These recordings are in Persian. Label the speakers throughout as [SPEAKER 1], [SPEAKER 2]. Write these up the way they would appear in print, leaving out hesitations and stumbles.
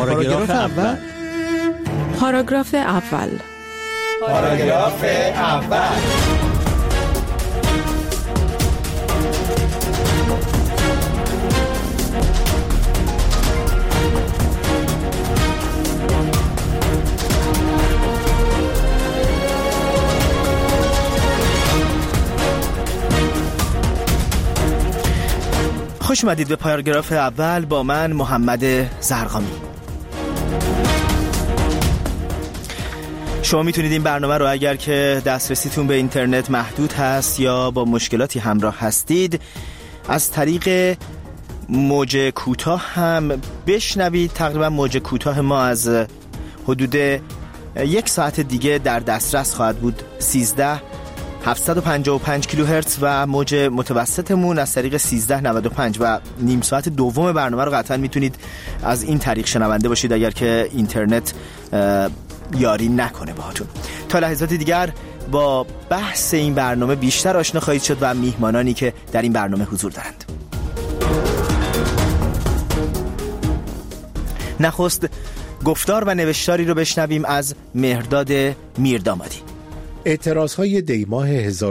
[SPEAKER 1] پاراگراف اول.
[SPEAKER 2] پاراگراف اول.
[SPEAKER 3] پاراگراف اول.
[SPEAKER 4] خوش اومدید به پاراگراف اول با من محمد زرقامی. شما میتونید این برنامه رو اگر که دسترسیتون به اینترنت محدود هست یا با مشکلاتی همراه هستید از طریق موج کوتاه هم بشنوید. تقریبا موج کوتاه ما از حدود 1 ساعت دیگه در دسترس خواهد بود. 13755 کیلوهرتز و موج متوسطمون از طریق 1395 و نیم ساعت دوم برنامه رو قطعا میتونید از این طریق شنونده باشید اگر که اینترنت یاری نکنه باهاتون. تا لحظات دیگر با بحث این برنامه بیشتر آشنا خواهید شد و میهمانانی که در این برنامه حضور دارند. نخست گفتار و نوشتاری رو بشنویم از مهرداد میردامادی.
[SPEAKER 5] اعتراضهای دیماه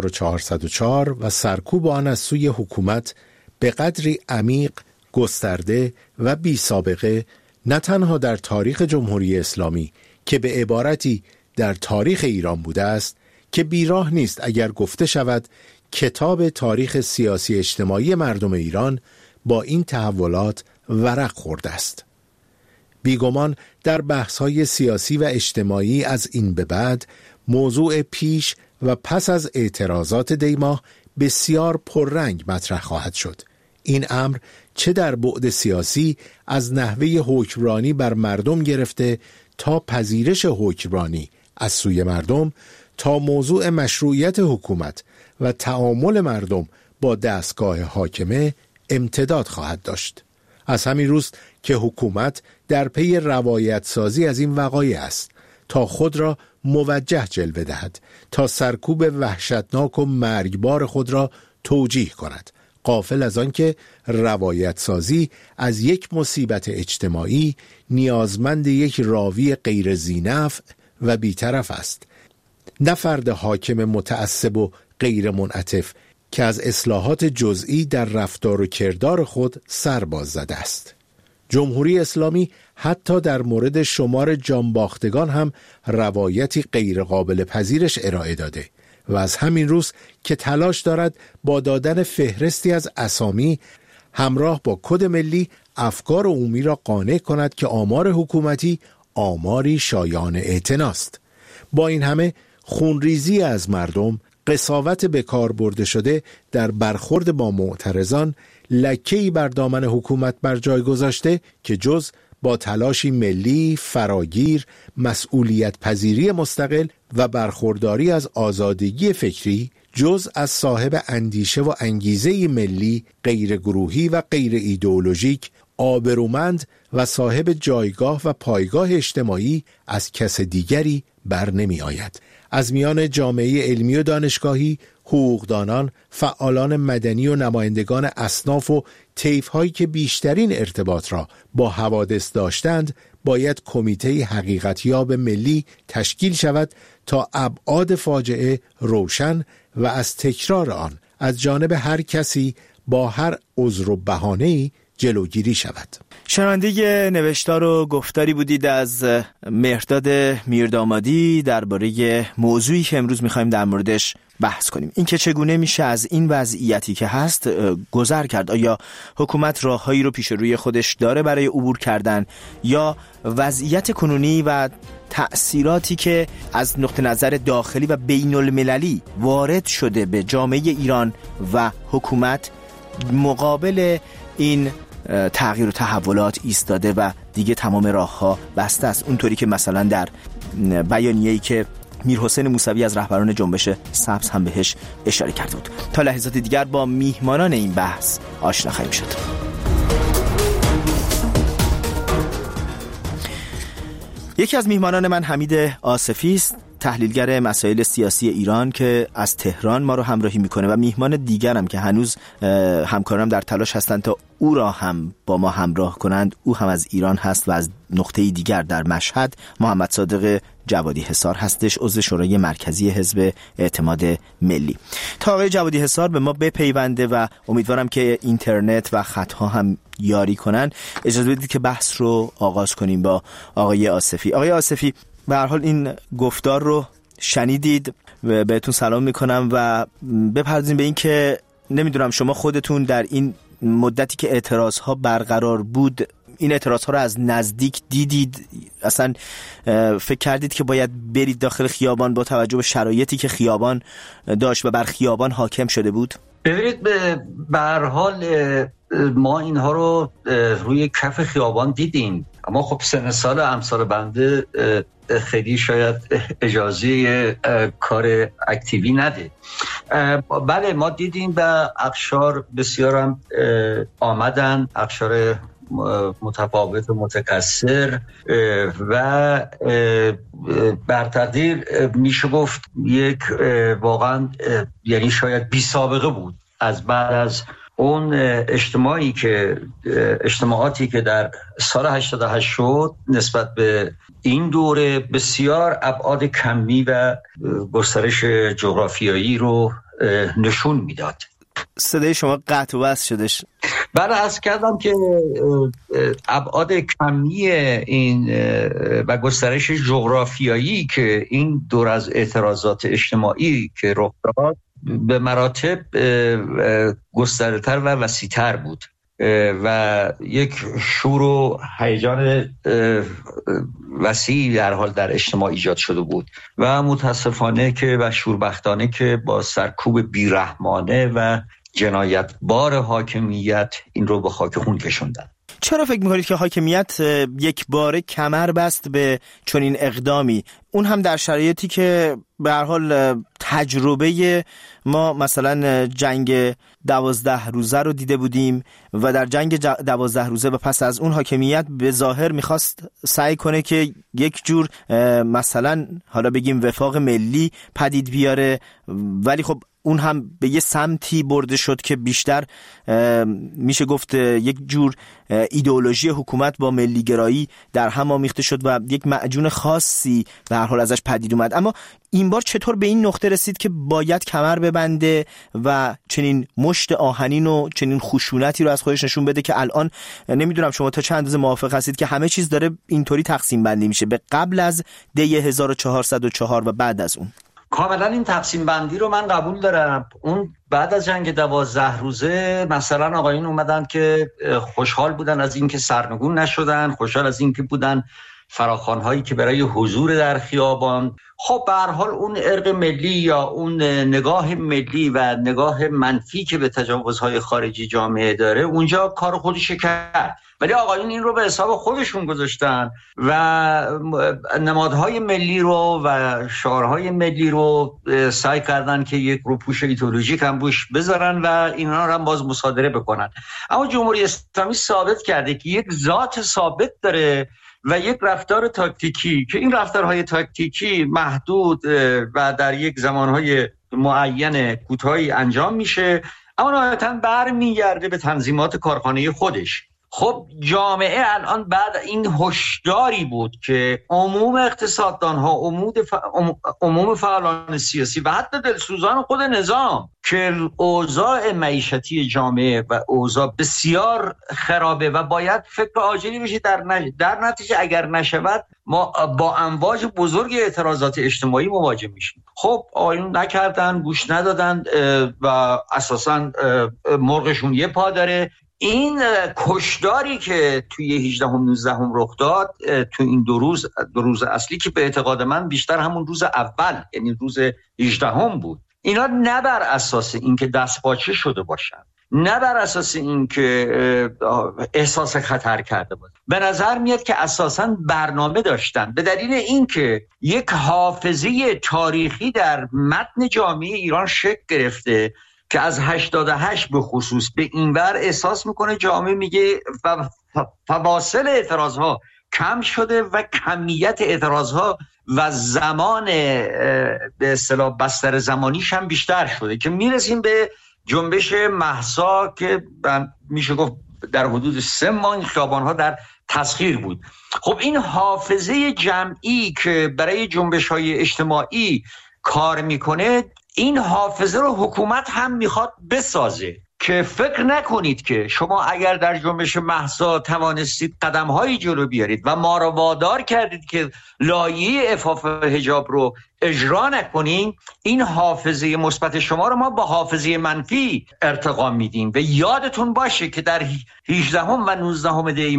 [SPEAKER 5] 1404 و سرکوب آن از سوی حکومت به قدری عمیق، گسترده و بی سابقه نه تنها در تاریخ جمهوری اسلامی که به عبارتی در تاریخ ایران بوده است که بیراه نیست اگر گفته شود کتاب تاریخ سیاسی اجتماعی مردم ایران با این تحولات ورق خورده است. بیگمان در بحث‌های سیاسی و اجتماعی از این به بعد موضوع پیش و پس از اعتراضات دیماه بسیار پررنگ مطرح خواهد شد. این امر چه در بعد سیاسی از نحوه حکمرانی بر مردم گرفته تا پذیرش حکمرانی از سوی مردم تا موضوع مشروعیت حکومت و تعامل مردم با دستگاه حاکمه امتداد خواهد داشت. از همین روز که حکومت در پی روایت سازی از این وقایع است تا خود را موجه جلوه دهد، تا سرکوب وحشتناک و مرگبار خود را توجیه کند، غافل از آن که روایت سازی از یک مصیبت اجتماعی نیازمند یک راوی غیر ذینفع و بی‌طرف است، نه فرد حاکم متعصب و غیر منعطف که از اصلاحات جزئی در رفتار و کردار خود سر باز زده است. جمهوری اسلامی حتی در مورد شمار جانباختگان هم روایتی غیر قابل پذیرش ارائه داده و از همین روز که تلاش دارد با دادن فهرستی از اسامی همراه با کد ملی افکار عمومی را قانع کند که آمار حکومتی آماری شایان اعتناست. با این همه خونریزی از مردم، قساوت به کار برده شده در برخورد با معترضان لکه‌ای بر دامن حکومت بر جای گذاشته که جز با تلاشی ملی، فراگیر، مسئولیت پذیری مستقل و برخورداری از آزادگی فکری، جز از صاحب اندیشه و انگیزه ملی، غیر گروهی و غیر ایدئولوژیک، آبرومند و صاحب جایگاه و پایگاه اجتماعی از کس دیگری بر نمی آید. از میان جامعه علمی و دانشگاهی، حقوقدانان، فعالان مدنی و نمایندگان اصناف و طیف‌هایی که بیشترین ارتباط را با حوادث داشتند باید کمیته حقیقتیاب ملی تشکیل شود تا ابعاد فاجعه روشن و از تکرار آن از جانب هر کسی با هر عذر و بهانه‌ای جلوگیری شود.
[SPEAKER 4] شنونده نوشتار و گفتاری بودید از مهرداد میردامادی درباره موضوعی که امروز می‌خوایم در موردش بحث کنیم. این که چگونه میشه از این وضعیتی که هست گذر کرد. آیا حکومت راههایی رو پیش روی خودش داره برای عبور کردن یا وضعیت کنونی و تأثیراتی که از نقطه نظر داخلی و بین المللی وارد شده به جامعه ایران و حکومت مقابل این تغییر و تحولات ایستاده و دیگه تمام راه‌ها بسته است، اونطوری که مثلا در بیانیه‌ای که میرحسین موسوی از رهبران جنبش سبز هم بهش اشاره کرده بود. تا لحظات دیگر با میهمانان این بحث آشنا خواهیم شد. یکی از میهمانان من حمید آصفی است، تحلیلگر مسائل سیاسی ایران که از تهران ما رو همراهی میکنه و میهمان دیگرم که هنوز همکارم در تلاش هستند تا او را هم با ما همراه کنند. او هم از ایران هست و از نقطه دیگر در مشهد. محمد صادق جوادی حصار هستش، عضو شورای مرکزی حزب اعتماد ملی. تا آقای جوادی حصار به ما بپیونده و امیدوارم که اینترنت و خطها هم یاری کنن، اجازه بدید که بحث رو آغاز کنیم با آقای آصفی. آقای آصفی، به هر حال این گفتار رو شنیدید، بهتون سلام میکنم و بپردازیم به این که نمیدونم شما خودتون در این مدتی که اعتراضها برقرار بود این اعتراضها رو از نزدیک دیدید؟ اصلا فکر کردید که باید برید داخل خیابان با توجه به شرایطی که خیابان داشت و بر خیابان حاکم شده بود؟
[SPEAKER 1] ببینید، به هر حال ما اینها رو روی کف خیابان دیدیم، اما خب سن سال امثال بنده خیلی شاید اجازه کار اکتیوی نده. بله، ما دیدیم و اقشار بسیار هم آمدن، اقشار متفاوت و متکثر و بر تقدیر میشه گفت یک واقعا یعنی شاید بی سابقه بود از بعد از اون اجتماعاتی که در سال 88 شد. نسبت به این دوره بسیار ابعاد کمی و گسترش جغرافیایی رو نشون میداد.
[SPEAKER 4] صدای شما قطع و وصل شدش.
[SPEAKER 1] بله، عرض کردم که ابعاد کمی این و گسترش جغرافیایی که این دور از اعتراضات اجتماعی که رخ داد به مراتب گسترده‌تر و وسیع‌تر بود و یک شور و هیجان وسیع در حال در اجتماع ایجاد شده بود و متاسفانه که و شوربختانه که با سرکوب بیرحمانه و جنایتبار حاکمیت این رو به خاک خون کشوندن.
[SPEAKER 4] چرا فکر می‌کنید که حاکمیت یک باره کمر بست به چنین اقدامی، اون هم در شرایطی که به هر حال تجربه ما مثلا جنگ 12 روزه رو دیده بودیم و در جنگ 12 روزه و پس از اون حاکمیت به ظاهر میخواست سعی کنه که یک جور مثلا حالا بگیم وفاق ملی پدید بیاره، ولی خب اون هم به یه سمتی برده شد که بیشتر میشه گفت یک جور ایدئولوژی حکومت با ملیگرایی در هم آمیخته شد و یک معجون خاصی به هر حال ازش پدید اومد. اما این بار چطور به این نقطه رسید که باید کمر ببنده و چنین مشت آهنین و چنین خشونتی رو از خودش نشون بده که الان نمیدونم شما تا چند اندازه موافق هستید که همه چیز داره اینطوری تقسیم بندی میشه، به قبل از دی 1404 و بعد از اون؟
[SPEAKER 1] کاملا این تقسیم بندی رو من قبول دارم. اون بعد از جنگ 12 روزه مثلا آقایون اومدن که خوشحال بودن از اینکه سرنگون نشدن، خوشحال از اینکه بودن فراخوان‌هایی که برای حضور در خیابان. خب به هر حال اون ارق ملی یا اون نگاه ملی و نگاه منفی که به تجاوزهای خارجی جامعه داره اونجا کار خودش کرد، ولی آقایون این رو به حساب خودشون گذاشتن و نمادهای ملی رو و شعارهای ملی رو سعی کردن که یک روپوش ایدئولوژیک هم روش بذارن و اینا رو هم باز مصادره بکنن. اما جمهوری اسلامی ثابت کرده که یک ذات ثابت داره و یک رفتار تاکتیکی که این رفتارهای تاکتیکی محدود و در یک زمانهای معین کوتاهی انجام میشه، اما نهایتاً برمیگرده به تنظیمات کارخانه خودش. خب جامعه الان بعد این هشداری بود که عموم اقتصاددانها، عموم فعالان سیاسی و حتی دلسوزان خود نظام که اوضاع معیشتی جامعه و اوضاع بسیار خرابه و باید فکر عاجلی بشه، در نتیجه اگر نشود ما با امواج بزرگ اعتراضات اجتماعی مواجه میشیم. خب آیون نکردن، گوش ندادن و اساساً مرغشون یه پا داره. این کشداری که توی 18 و 19 رخ داد تو این دو روز اصلی که به اعتقاد من بیشتر همون روز اول یعنی روز 18 بود، اینا نه بر اساس اینکه دستپاچه شده باشن، نه بر اساس اینکه احساس خطر کرده بود، به نظر میاد که اساساً برنامه داشتن، به دلیل اینکه یک حافظه تاریخی در متن جامعه ایران شکل گرفته که از 88 به خصوص به اینور احساس میکنه جامعه میگه فواصل اعتراضها کم شده و کمیت اعتراضها و زمان به اصطلاح بستر زمانیش هم بیشتر شده که میرسیم به جنبش مهسا که میشه گفت در حدود 3 ماه این خیابان‌ها در تسخیر بود. خب این حافظه جمعی که برای جنبش‌های اجتماعی کار میکنه، این حافظه رو حکومت هم میخواد بسازه که فکر نکنید که شما اگر در جنبش مهسا توانستید قدم‌های جلو بیارید و ما را وادار کردید که لایحه عفاف حجاب رو اجرا نکنین، این حافظه مثبت شما رو ما با حافظه منفی ارتقا میدیم. و یادتون باشه که در 18 و 19 دی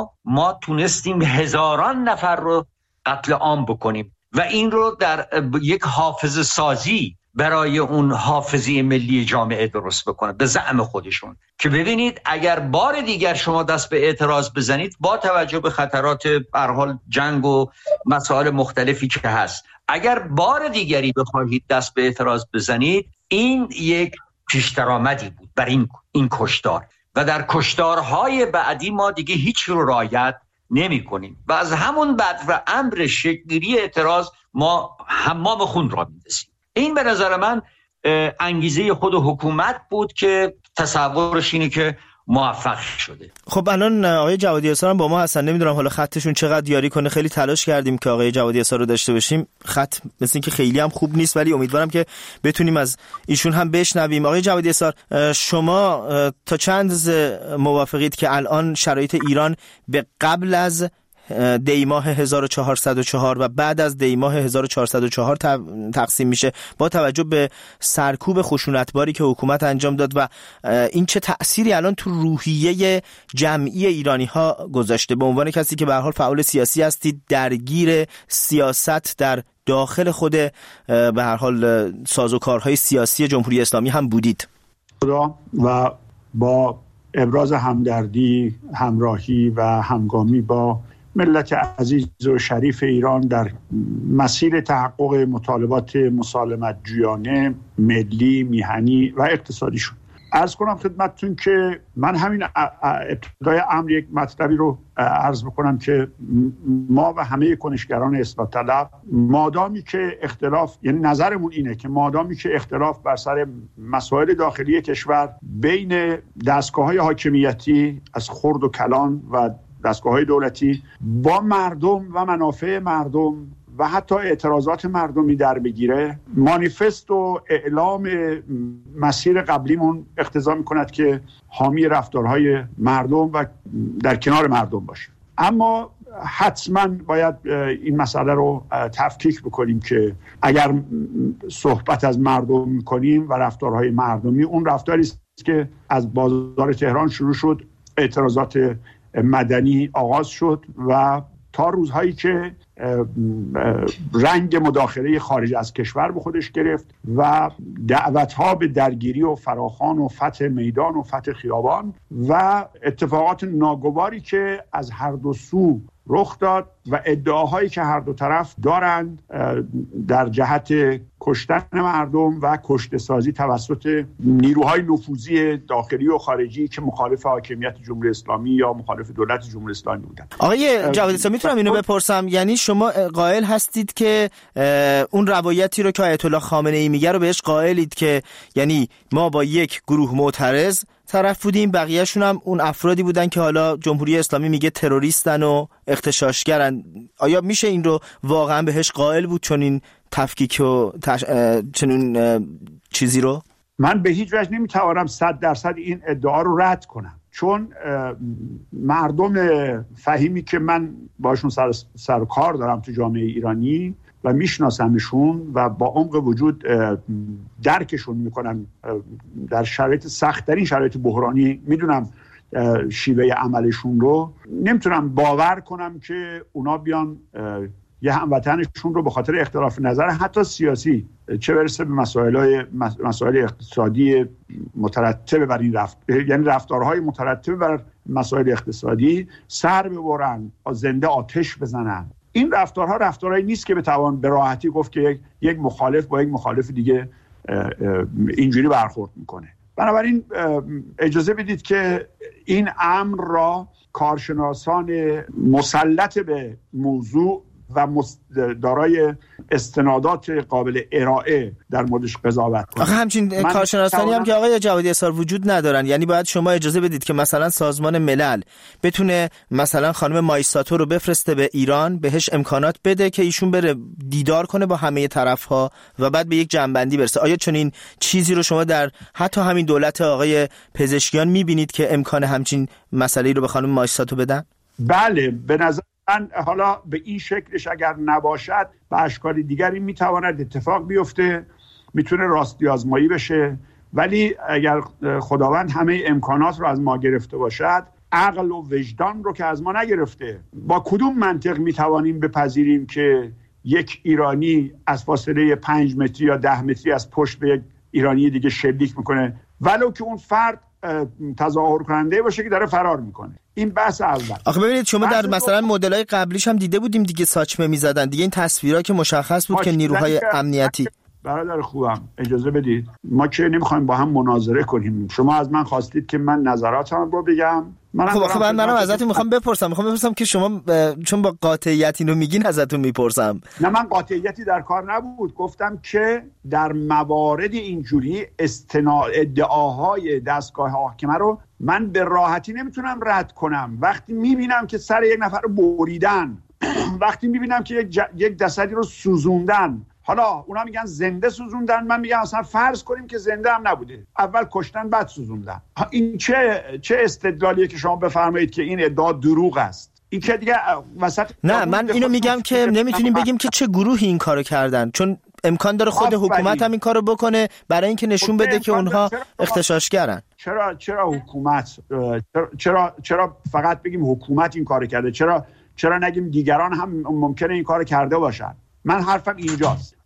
[SPEAKER 1] ما تونستیم هزاران نفر رو قتل عام بکنیم و این رو در یک حافظه سازی برای اون حافظه ملی جامعه درست بکنه به زعم خودشون، که ببینید اگر بار دیگر شما دست به اعتراض بزنید با توجه به خطرات به هر حال جنگ و مسائل مختلفی که هست، اگر بار دیگری بخواهید دست به اعتراض بزنید، این یک پیش‌درآمدی بود بر این کشتار و در کشتارهای بعدی ما دیگه هیچ رو رعایت نمی کنیم و از همون بعد و امر شکل‌گیری اعتراض ما حمام خون را می‌دسیم. این به نظر من انگیزه خود حکومت بود که تصورش اینه که موفق شده.
[SPEAKER 4] خب الان آقای جوادی اسار هم با ما هستن، نمیدونم حالا خطشون چقدر یاری کنه. خیلی تلاش کردیم که آقای جوادی اسار رو داشته باشیم، خط مثل این که خیلی هم خوب نیست، ولی امیدوارم که بتونیم از ایشون هم بشنویم. آقای جوادی اسار، شما تا چند موافقید که الان شرایط ایران به قبل از دی ماه 1404 و بعد از دی ماه 1404 تقسیم میشه با توجه به سرکوب خشونتباری که حکومت انجام داد و این چه تأثیری الان تو روحیه جمعی ایرانی ها گذاشته؟ به عنوان کسی که به هر حال فعال سیاسی هستید، درگیر سیاست در داخل خود به هر حال سازوکارهای سیاسی جمهوری اسلامی هم بودید
[SPEAKER 6] و با ابراز همدردی، همراهی و همگامی با ملت عزیز و شریف ایران در مسیر تحقق مطالبات مسالمت جویانه، ملی، میهنی و اقتصادیشون. عرض کنم خدمتتون که من همین ابتدای امر یک مطلبی رو عرض بکنم که ما و همه کنشگران اصلاح طلب، مادامی که اختلاف، یعنی نظرمون اینه که مادامی که اختلاف بر سر مسائل داخلی کشور بین دستگاه‌های حاکمیتی از خرد و کلان و دستگاه‌های دولتی با مردم و منافع مردم و حتی اعتراضات مردمی در بگیره، مانیفست و اعلام مسیر قبلیمون اقتضا می‌کند که حامی رفتارهای مردم و در کنار مردم باشه. اما حتما باید این مسئله رو تفکیک بکنیم که اگر صحبت از مردم می‌کنیم و رفتارهای مردمی، اون رفتاری است که از بازار تهران شروع شد، اعتراضات مدنی آغاز شد و تا روزهایی که رنگ مداخله خارج از کشور به خودش گرفت و دعوت‌ها به درگیری و فراخوان و فتح میدان و فتح خیابان و اتفاقات ناگواری که از هر دو سو رخ داد و ادعاهایی که هر دو طرف دارند در جهت کشتن مردم و کشته سازی توسط نیروهای نفوذی داخلی و خارجی که مخالف حاکمیت جمهوری اسلامی یا مخالف دولت جمهوری اسلامی بودند.
[SPEAKER 4] آقای جوادی اسار، میتونم اینو بپرسم، یعنی شما قائل هستید که اون روایتی رو که آیت الله خامنه ای میگه رو بهش قائلید که یعنی ما با یک گروه معترض طرف بودیم، بقیه‌شون هم اون افرادی بودن که حالا جمهوری اسلامی میگه تروریستن و اغتشاشگرن؟ آیا میشه این رو واقعا بهش قائل بود چون این تفکیک و چنین چیزی رو؟
[SPEAKER 6] من به هیچ وجه نمیتوانم 100% این ادعا رو رد کنم، چون مردم فهیمی که من باشون سر و کار دارم تو جامعه ایرانی و میشناسمشون و با عمق وجود درکشون میکنم در شرایط سخت، در این شرایط بحرانی میدونم شیوه عملشون رو، نمیتونم باور کنم که اونا بیان یه هموطنشون رو به خاطر اختلاف نظر حتی سیاسی، چه برسه به مسائل اقتصادی مترتب بر این یعنی رفتارهای مترتب بر مسائل اقتصادی سر ببرن، زنده آتش بزنن. این رفتارهایی نیست که بتوان به راحتی گفت که یک مخالف با یک مخالف دیگه اینجوری برخورد میکنه. بنابراین اجازه بدید که این امر را کارشناسان مسلط به موضوع و دارای استنادات قابل ارائه در موردش قضاوت کنم.
[SPEAKER 4] آخه همچین کارشناسانی هم که آقای جوادی اسار وجود ندارن. یعنی باید شما اجازه بدید که مثلا سازمان ملل بتونه مثلا خانم مایساتو رو بفرسته به ایران، بهش امکانات بده که ایشون بره دیدار کنه با همه طرف‌ها و بعد به یک جنبندی برسه. آیا چنین چیزی رو شما در حتی همین دولت آقای پزشکیان می‌بینید که امکان همچین مسئله‌ای رو به خانم مایساتو بدن؟
[SPEAKER 6] بله، به نظر من حالا به این شکلش اگر نباشد به اشکال دیگری میتواند اتفاق بیفته، میتونه راستی آزمایی بشه، ولی اگر خداوند همه امکانات رو از ما گرفته باشد، عقل و وجدان رو که از ما نگرفته، با کدوم منطق میتوانیم بپذیریم که یک ایرانی از فاصله 5 متری یا 10 متری از پشت به یک ایرانی دیگه شلیک میکنه ولو که اون فرد تظاهر کننده باشه که داره فرار میکنه؟ این بحث اول.
[SPEAKER 4] آخه ببینید شما در مثلا مدل‌های قبلیش هم دیده بودیم دیگه، ساچمه میزدن دیگه، این تصویرها که مشخص بود که نیروهای امنیتی.
[SPEAKER 6] برادر خوبم اجازه بدید، ما که نمیخوایم با هم مناظره کنیم. شما از من خواستید که من نظراتم رو بگم.
[SPEAKER 4] خب منم ازتون میخوام بپرسم که شما چون با قاطعیت اینو میگین ازتون میپرسم.
[SPEAKER 6] نه، من قاطعیتی در کار نبود. گفتم که در موارد اینجوری ادعاهای دستگاه حاکمه رو من به راحتی نمیتونم رد کنم. وقتی میبینم که سر یک نفر رو بریدن، وقتی میبینم که یک جسدی رو سوزوندن، حالا اونا میگن زنده سوزوندن، من میگم اصلا فرض کنیم که زنده هم نبوده، اول کشتن بعد سوزوندن. این چه استدلالیه که شما بفرمایید که این ادعا دروغ است؟ این که دیگه وسط.
[SPEAKER 4] نه، من اینو میگم که نمیتونیم بگیم که چه گروهی این کارو کردن، چون امکان داره خود حکومت هم این کارو بکنه برای اینکه نشون بده که اونها اغتشاشگرن.
[SPEAKER 6] چرا حکومت؟ چرا فقط بگیم حکومت این کارو کرده؟ چرا نگیم دیگران هم ممکنه این کارو کرده باشن؟ من حرفم اینجاست.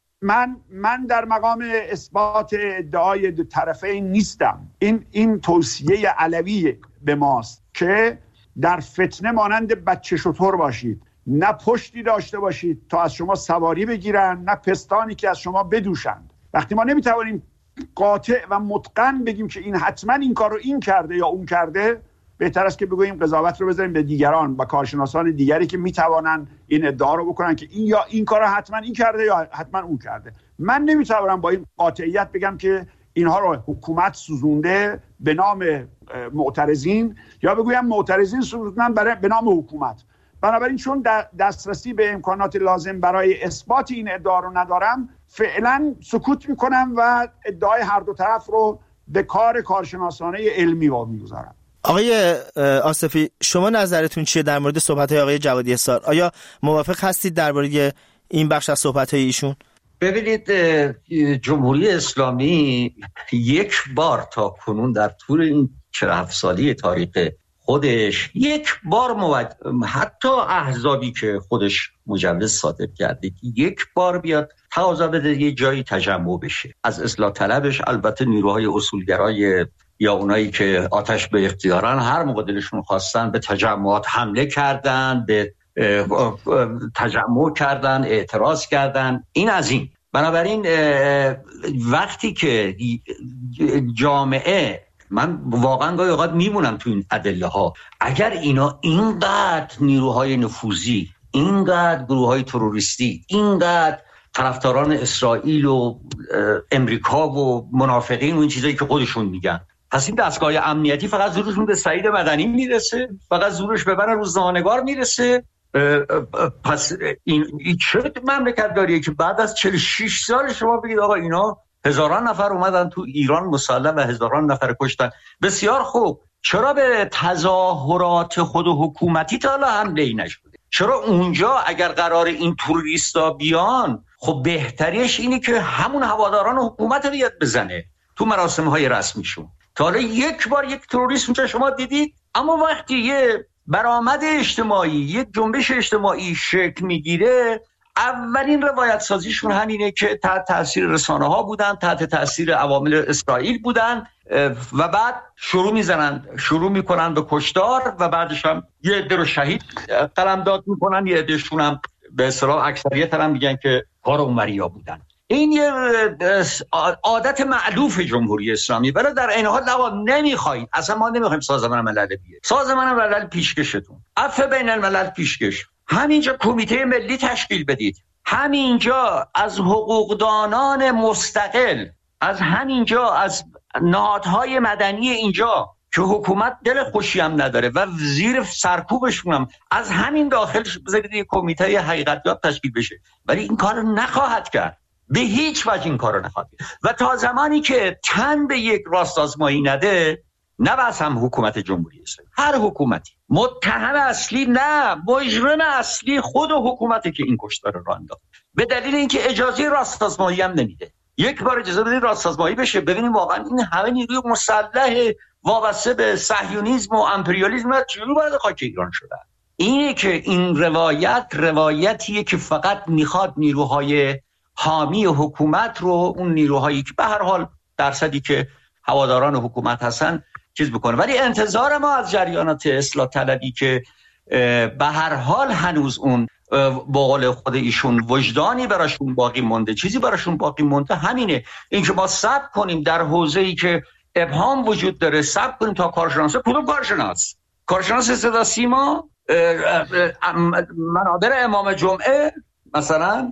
[SPEAKER 6] من در مقام اثبات ادعای دو طرفین نیستم. این توصیه علوی به ماست که در فتنه مانند بچه شتر باشید، نه پشتی داشته باشید تا از شما سواری بگیرن، نه پستانی که از شما بدوشند. وقتی ما نمیتوانیم قاطع و متقن بگیم که این حتما این کار رو این کرده یا اون کرده، بهتر است که بگوییم قضاوت رو بذاریم به دیگران و کارشناسان دیگری که میتوانن این ادعا رو بکنن که این یا این کار رو حتما این کرده یا حتما اون کرده. من نمیتوانم با این قاطعیت بگم که اینها رو حکومت سوزونده به نام معترضین یا بگویم معترضین سوزوندن به نام حکومت. بنابراین چون دسترسی به امکانات لازم برای اثبات این ادعا رو ندارم، فعلا سکوت میکنم و ادعای هر دو طرف رو به کار کارشناسانه علمی وامیگذارم.
[SPEAKER 4] آقای آصفی، شما نظرتون چیه در مورد صحبت‌های آقای جوادی اسار؟ آیا موافق هستید درباره این بخش از صحبت‌های ایشون؟
[SPEAKER 1] ببینید، جمهوری اسلامی یک بار تا کنون در طول این 47 سالی تاریخ خودش یک بار حتی احزابی که خودش مجوز صادر کرده که یک بار بیاد تقاضا بده یه جایی تجمع بشه از اصلاح طلبش، البته نیروهای اصولگرای یا اونایی که آتش به اختیارن هر موقع دلشون خواستن به تجمعات حمله کردن، به تجمع کردن، اعتراض کردن. این از این. بنابراین وقتی که جامعه، من واقعا گاهی اوقات میمونم تو این ادله ها، اگر اینا اینقدر نیروهای نفوذی، اینقدر گروههای تروریستی، اینقدر طرفداران اسرائیل و امریکا و منافقین و این چیزایی که خودشون میگن، پس این دستگاه امنیتی فقط زورشون به سعید مدنی میرسه، فقط زورش به من روزنامه‌نگار میرسه. پس این چه مملکت داریه که بعد از 46 سال شما بگید آقا اینا هزاران نفر اومدن تو ایران مسلح و هزاران نفر کشتن؟ بسیار خوب، چرا به تظاهرات خود حکومتی تا حالا حمله‌ای نشده؟ چرا اونجا اگر قرار این توریستا بیان، خب بهتریش اینه که همون هواداران حکومت رو یاد بزنه تو مراسم‌های رسمیشون. تا حالا یک بار یک تروریست اونجا شما دیدید؟ اما وقتی یه برآمد اجتماعی، یک جنبش اجتماعی شکل میگیره، اولین روایت سازیشون همینه که تحت تاثیر رسانه ها بودن، تحت تاثیر عوامل اسرائیل بودن و بعد شروع میکنن به کشتار و بعدش هم یه عده رو شهید قلمداد میکنن، یه عدهشون هم به اصطلاح اکثریت هم میگن که کار اونوریا بودن. این یه عادت مألوف جمهوری اسلامی. ولی در این حال نمیخواید، اصلا ما نمیخوایم سازمان ملل بیه. سازمان ملل پیشکشتون، عفو بین الملل پیشکش، همینجا کمیته ملی تشکیل بدید، همینجا از حقوقدانان مستقل، از همینجا از نهادهای مدنی اینجا که حکومت دل خوشی هم نداره و زیر سرکوبشونم، از همین داخلش بذارید یک کمیته حقیقتیاب تشکیل بشه. ولی این کار نخواهد کرد، به هیچ وجه این کار نخواهد کرد. و تا زمانی که تن به یک راستازمایی نده، نه بس هم حکومت جمهوری اسلامی، هر حکومتی، متهم اصلی نه، مجرم اصلی خود حکومتی که این کشتار رو انداخت، به دلیل اینکه اجازه راستازمایی هم نمیده. یک بار اجازه بدید راستازمایی بشه، ببینیم واقعا این همه نیروی مسلح وابسته به صهیونیسم و امپریالیسم چجوری وارد خاک ایران شدن. اینه که این روایتیه که فقط میخواد نیروهای حامی حکومت رو، اون نیروهایی که به هر حال درصدی که هواداران حکومت هستن چیز بکنه. ولی انتظار ما از جریانات اصلاح طلبی که به هر حال هنوز اون با قول خود ایشون وجدانی براشون باقی مونده، چیزی براشون باقی مونده، همینه. اینکه ما صبر کنیم در حوزه‌ای که ابهام وجود داره، صبر کنیم تا کارشناس، کدوم کارشناس صدا سیما، منابر امام جمعه مثلا،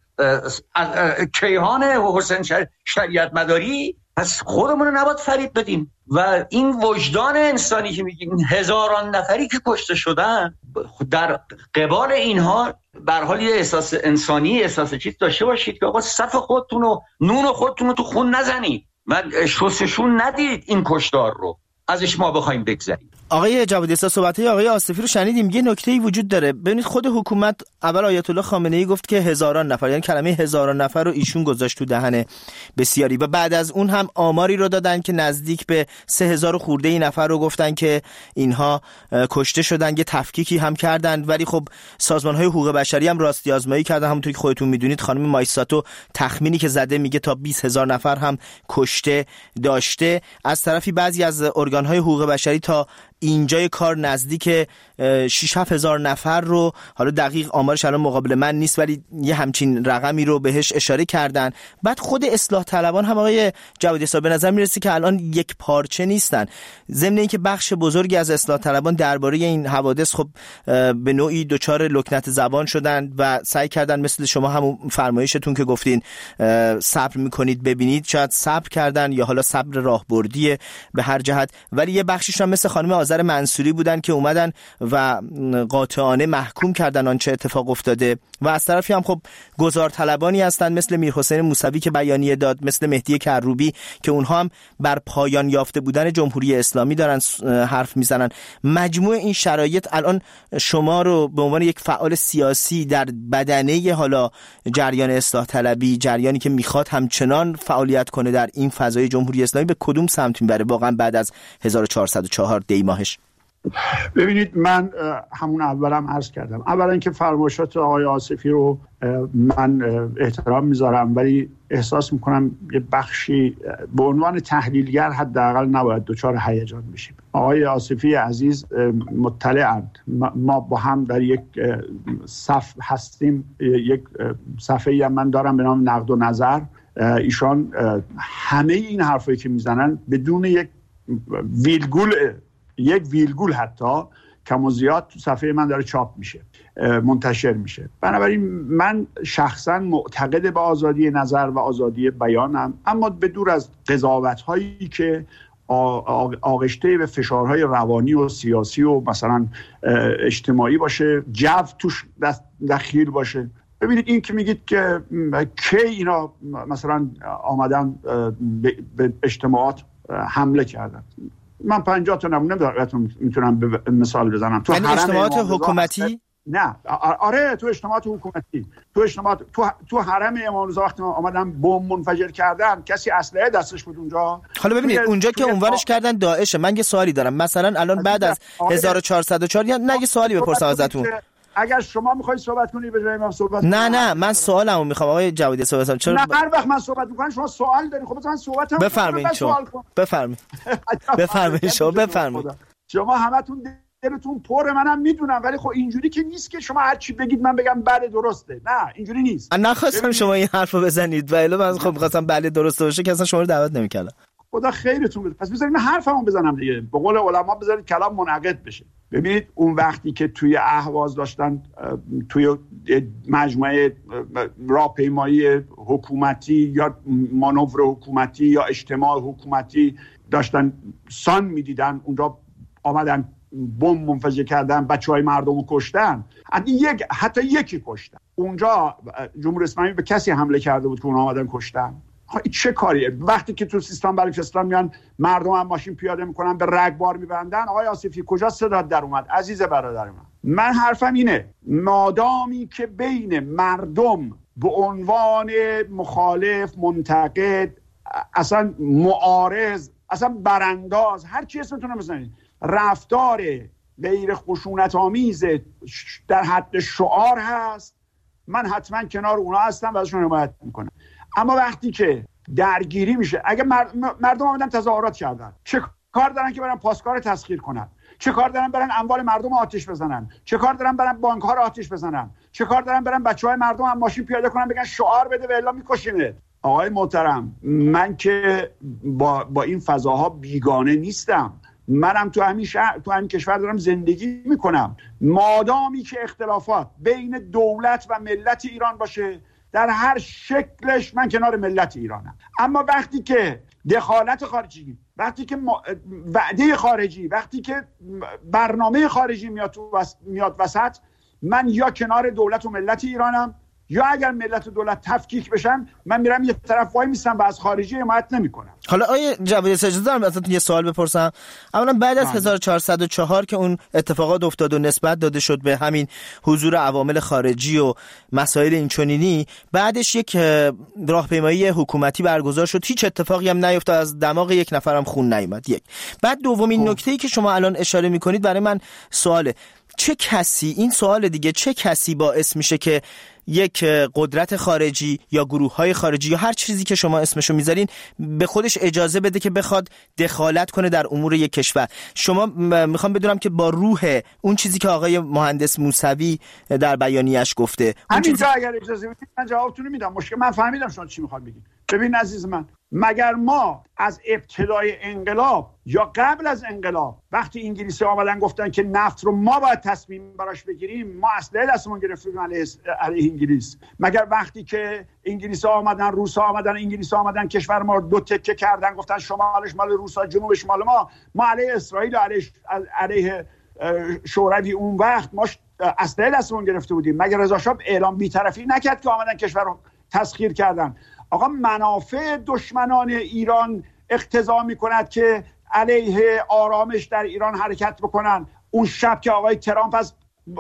[SPEAKER 1] کیهان حسین شریعت مداری، پس خودمون رو نباید فریب بدیم. و این وجدان انسانی که میگیم، هزاران نفری که کشته شدن، در قبال اینها به هر حال یه احساس انسانی، احساس چیز داشته باشید که آقا صف خودتون و نون خودتون رو تو خون نزنید و شستشون ندید این کشتار رو ازش ما بخوایم بگذریم.
[SPEAKER 4] آقای جوادی اسا، صحبت‌های آقای آصفی رو شنیدیم. یه نکته‌ای وجود داره. ببینید خود حکومت اول آیت الله خامنه‌ای گفت که هزاران نفر، یعنی کلمه هزاران نفر رو ایشون گذاشت تو دهن بسیاری، و بعد از اون هم آماری رو دادن که نزدیک به 3000 خورده نفر رو گفتن که اینها کشته شدن. یه تفکیکی هم کردن، ولی خب سازمان‌های حقوق بشری هم راستی آزمایی کردن. همونطور که خودتون میدونید خانم مایساتو تخمینی که زده میگه تا 20000 نفر هم کشته داشته. از طرفی بعضی از ارگان‌های حقوق بشری تا اینجای کار نزدیک 6-7 هزار نفر رو، حالا دقیق آمارش الان مقابل من نیست، ولی یه همچین رقمی رو بهش اشاره کردن. بعد خود اصلاح طلبان هم آقای جوادی اسا به نظر میرسه که الان یک پارچه نیستن، ضمن اینکه بخش بزرگی از اصلاح طلبان درباره این حوادث خب به نوعی دچار لکنت زبان شدن و سعی کردن مثل شما همون فرمایشتون که گفتین صبر میکنید ببینید، شاید صبر کردن یا حالا صبر راهبردیه به هر جهت. ولی یه بخشش هم مثل خانم آذر منصوری بودن که اومدن و قاطعانه محکوم کردن آنچه اتفاق افتاده، و از طرفی هم خب گزار طلبانی هستن مثل میرحسین موسوی که بیانیه داد، مثل مهدی کروبی که اونها هم بر پایان یافته بودن جمهوری اسلامی دارن حرف میزنن. مجموع این شرایط الان شما رو به عنوان یک فعال سیاسی در بدنه حالا جریان اصلاح طلبی، جریانی که میخواد همچنان فعالیت کنه در این فضای جمهوری اسلامی، به کدوم سمت میبره واقعا بعد از 1404 دی ماهش؟
[SPEAKER 6] ببینید، من همون اولم عرض کردم، اولا که فرمایشات آقای آصفی رو من احترام میذارم، ولی احساس میکنم یه بخشی به عنوان تحلیلگر حداقل نباید دچار هیجان بشیم. آقای آصفی عزیز مطلعند، ما با هم در یک صف هستیم، یک صفحه‌ای هم من دارم به نام نقد و نظر. ایشان همه این حرفایی که میزنن بدون یک ویلگول حتی کم و زیاد تو صفحه من داره چاپ میشه، منتشر میشه. بنابراین من شخصا معتقد به آزادی نظر و آزادی بیانم، اما به دور از قضاوت هایی که آغشته به فشارهای روانی و سیاسی و مثلا اجتماعی باشه، جو توش دخیل باشه. ببینید این که میگید که کی اینا مثلا آمدن به اجتماعات حمله کردن، من 50 تا نمونه میتونم مثال بزنم. تو
[SPEAKER 4] اجتماعات حکومتی؟
[SPEAKER 6] نه، آره، تو اجتماعات حکومتی، تو حرم امام رضا وقتی آمدن بمب منفجر کردن، کسی اسلحه دستش بود اونجا؟
[SPEAKER 4] حالا ببینید اونجا که عنوانش کردن داعشه. من یه سوالی دارم، مثلا الان بعد از 1404 یا نه، یه سوالی بپرسم ازتون.
[SPEAKER 6] اگر شما میخواید صحبت کنید به جای من صحبت
[SPEAKER 4] نه من سوالمو میخوام آقای جوادی صحبت. چرا
[SPEAKER 6] نه هر وقت من صحبت میکنم شما سوال دارید؟ خب مثلا صحبتم
[SPEAKER 4] بفرمایید
[SPEAKER 6] شما همتون دلتون پر، منم میدونم، ولی خب اینجوری که نیست که شما هر چی بگید من بگم بله درسته. نه اینجوری نیست.
[SPEAKER 4] من نخواستم شما این حرفو بزنید، ولی من خب می‌خواستم بله درسته باشه که اصلا شما رو دعوت نمی‌کردم.
[SPEAKER 6] خدا خیرتون بده. پس بذارید حرفمو بزنم دیگه، به قول علما بذارید کلام منعقد بشه. ببینید اون وقتی که توی اهواز داشتن توی مجموعه راهپیمایی حکومتی یا مانور حکومتی یا اجتماع حکومتی داشتن سان میدیدن، اونجا آمدن بمب منفجر کردن، بچهای مردم رو کشتن، حتی یکی کشتن. اونجا جمهوری اسلامی به کسی حمله کرده بود که اونها آمدن کشتن؟ چه کاریه؟ وقتی که تو سیستان بلوچستان میان مردم هم ماشین پیاده میکنن به رگبار میبندن، آقای آصفی کجا صدات در اومد عزیز برادر من حرفم اینه مادامی که بین مردم به عنوان مخالف، منتقد، اصلا معارض، اصلا برانداز، هر چی اسمتون بزنید، رفتار غیر خشونت آمیز در حد شعار هست، من حتما کنار اونا هستم و ازشون حمایت میکنم. اما وقتی که درگیری میشه، اگه مردم آمدن تظاهرات کردن، چه کار دارن که برن پاسکار تسخیر کنن؟ چه کار دارن برن اموال مردم آتش بزنن؟ چه کار دارن برن بانک ها رو آتش بزنن؟ چه کار دارن برن بچهای مردم هم ماشین پیاده کنن بگن شعار بده و الا میکشینه؟ آقای محترم، من که با این فضاها بیگانه نیستم. منم تو همین شهر، تو همین کشور دارم زندگی میکنم. مادامی که اختلافات بین دولت و ملت ایران باشه، در هر شکلش من کنار ملت ایرانم. اما وقتی که دخالت خارجی، وقتی که وعده خارجی، وقتی که برنامه خارجی میاد وسط، من یا کنار دولت و ملت ایرانم، یا اگر ملت و دولت تفکیک بشن من میرم یه طرف وای میستم و از خارجی حمایت نمیکنم.
[SPEAKER 4] حالا آیه جوادی اجازه دارم ازتون یه سوال بپرسم؟ اولا بعد از 1404 که اون اتفاقات افتاد و نسبت داده شد به همین حضور عوامل خارجی و مسائل اینچنینی، بعدش یک راهپیمایی حکومتی برگزار شد، هیچ اتفاقی هم نیفتاد، از دماغ یک نفرم خون نیامد. یک بعد دومین نکته‌ای که شما الان اشاره میکنید برای من سواله، چه کسی، این سوال دیگه، چه کسی باعث میشه که یک قدرت خارجی یا گروه‌های خارجی یا هر چیزی که شما اسمشو میذارین به خودش اجازه بده که بخواد دخالت کنه در امور یک کشور؟ شما میخوام بدونم که با روح اون چیزی که آقای مهندس موسوی در بیانیه‌اش گفته،
[SPEAKER 6] همینجا اگر اجازه بدید من جوابتون رو میدم. مشکل من فهمیدم شما چی میخواد بگید. ببین عزیز من، مگر ما از ابتدای انقلاب یا قبل از انقلاب وقتی انگلیسی آمدن گفتن که نفت رو ما باید تصمیم براش بگیریم، ما اسلحه دستمون گرفتیم علیه انگلیس؟ مگر وقتی که انگلیسی آمدن، روسا آمدن، انگلیسی آمدن کشور ما رو دو تکه کردن، گفتن شمالش مال روسا، جنوبش مال ما علیه اسرائیل و علیه شوروی اون وقت ما اسلحه دستمون گرفته بودیم؟ مگر رضا شاه اعلام بی‌طرفی نکرد که آمدن کشور رو تسخیر کردن؟ آقا منافع دشمنان ایران اقتضا می‌کند که علیه آرامش در ایران حرکت بکنن. اون شب که آقای ترامپ از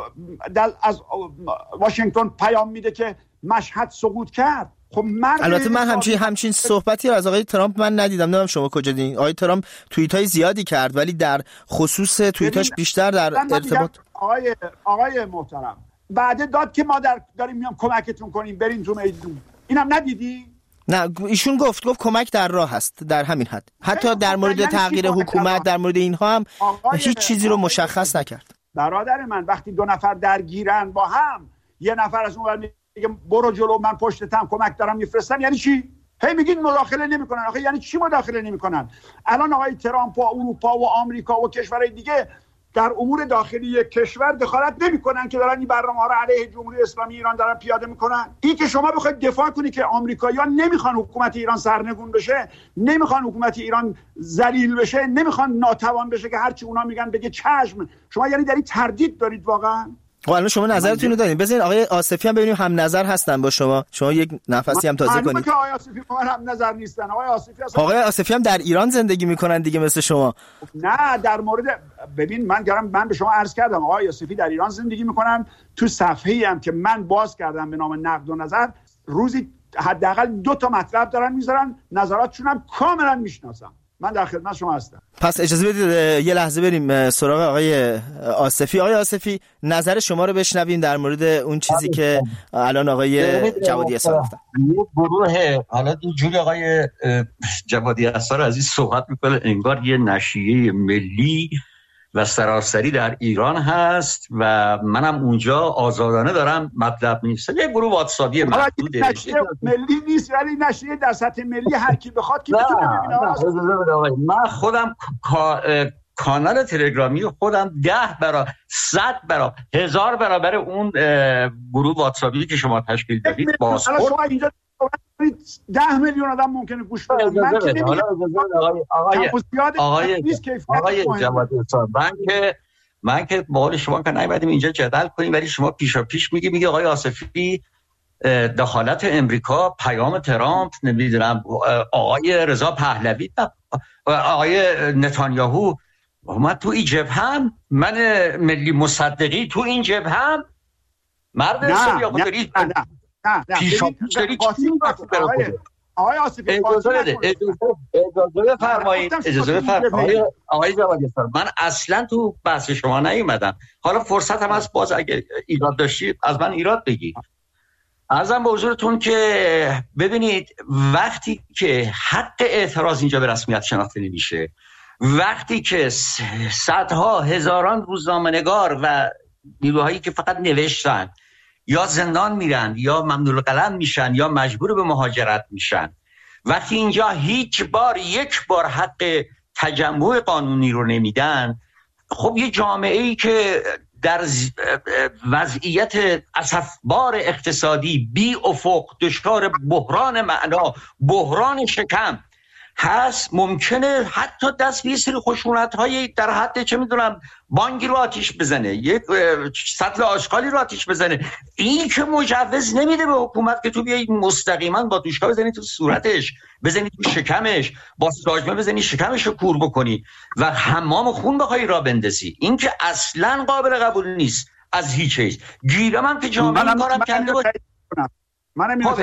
[SPEAKER 6] واشنگتن پیام میده که مشهد سقوط کرد، خب
[SPEAKER 4] البته من همچین صحبتی از آقای ترامپ من ندیدم، نمیدونم شما کجا دیدین. آقای ترامپ توییت‌های زیادی کرد ولی در خصوص توییتاش بیشتر در ارتباط
[SPEAKER 6] آقای محترم وعده داد که ما داریم میام کمکتون کنیم، برین تو میدون. اینم ندیدی؟
[SPEAKER 4] نه، ایشون گفت کمک در راه هست، در همین حد. حتی در مورد تغییر حکومت، در مورد اینها هم هیچ چیزی رو مشخص نکرد.
[SPEAKER 6] برادر من، وقتی دو نفر درگیرن با هم، یه نفر از اون میگه برو جلو، من پشتتم، کمک دارم میفرستم، یعنی چی؟ هی میگین مداخله نمیکنن. آخه یعنی چی مداخله نمیکنن؟ الان آقای ترامپ و اروپا و آمریکا و کشورهای دیگه در امور داخلی یک کشور دخالت نمی‌کنن که دارن این برنامه‌ها رو علیه جمهوری اسلامی ایران دارن پیاده می‌کنن. این که شما بخواید دفاع کنی که آمریکایی‌ها نمی‌خوان حکومت ایران سرنگون بشه، نمی‌خوان حکومت ایران ذلیل بشه، نمی‌خوان ناتوان بشه که هرچی اونا میگن بگه چشم، شما یعنی در این تردید دارید واقعا؟
[SPEAKER 4] خب الان شما نظرتون رو دارین، بزنین آقای آصفی هم ببینیم هم نظر هستن با شما یک نفسی هم تازه کنید.
[SPEAKER 6] آقای آصفی با من هم نظر نیستن.
[SPEAKER 4] آقای آصفی هم در ایران زندگی میکنن دیگه مثل شما.
[SPEAKER 6] نه، در مورد ببین من به شما عرض کردم آقای آصفی در ایران زندگی میکنن. تو صفحه‌ای هم که من باز کردم به نام نقد و نظر، روزی حداقل 2 تا مطلب دارن میذارن، نظراتشون هم کاملا میشناسم. من در خدمت شما هستم.
[SPEAKER 4] پس اجازه بدید یه لحظه بریم سراغ آقای آصفی. آقای آصفی، نظر شما رو بشنویم در مورد اون چیزی که الان آقای جوادی اصلا گفتن.
[SPEAKER 1] گروه حالا اینجوری آقای جوادی اصلا عزیز صحبت میکنه انگار یه نشریه ملی و سراسری در ایران هست و منم اونجا آزادانه دارم مطلب می‌نویسم. یه گروه واتساپی محدوده،
[SPEAKER 6] نشریه ملی نیست ولی نشریه در سطح ملی هر کی بخواد که میتونه ببینه.
[SPEAKER 1] من خودم کانال تلگرامی خودم 10 برابر 100 برابر 1000 برابر اون گروه واتساپی که شما تشکیل دادید باز
[SPEAKER 6] شما اینجا 10 میلیون آدم ممکنه گوش بدن. من که نمیگم آقای
[SPEAKER 1] جوادی حسار، من که با شما که نمی‌بدیم اینجا جدل کنیم، ولی شما پیشا پیش میگی آقای آصفی دخالت امریکا، پیام ترامپ، نمیدونم آقای رضا پهلوی، آقای نتانیاهو، من تو این جبهه‌ام، من ملی مصدقی تو این جبهه‌ام، مرد حسابی آقا دارید پیشا پیش دارید
[SPEAKER 6] آقای آصفی
[SPEAKER 1] اجازه بفرمایید آقای جوادی حسار، من اصلا تو بحث شما نیومدم. حالا فرصت هم هست باز اگه ایراد داشتید از من ایراد بگید. عرضم به حضورتون که ببینید وقتی که حق اعتراض اینجا به رسمیت شناخته نمیشه، وقتی که صدها هزاران روزنامه‌نگار و نیروهایی که فقط نوشتن یا زندان میرن یا ممنوع القلم میشن یا مجبور به مهاجرت میشن، وقتی اینجا یک بار حق تجمع قانونی رو نمیدن، خب یه جامعه‌ای که در وضعیت اسفبار اقتصادی بی افق، دچار بحران معنا، بحران شکم هست، ممکنه حتی دست به یه سری خشونت‌های در حد چه میدونم بانکی رو آتیش بزنه، یک سطل آشغالی رو آتیش بزنه. این که مجوز نمیده به حکومت که تو بیایی مستقیما با دوشکا بزنی تو صورتش، بزنی تو شکمش، با ساجمه بزنی شکمش رو کور بکنی و حمام خون بخوای را بندازی. این که اصلا قابل قبول نیست از هیچ چیز. گیرم هم که جامعه این کارم کرده باشه. خب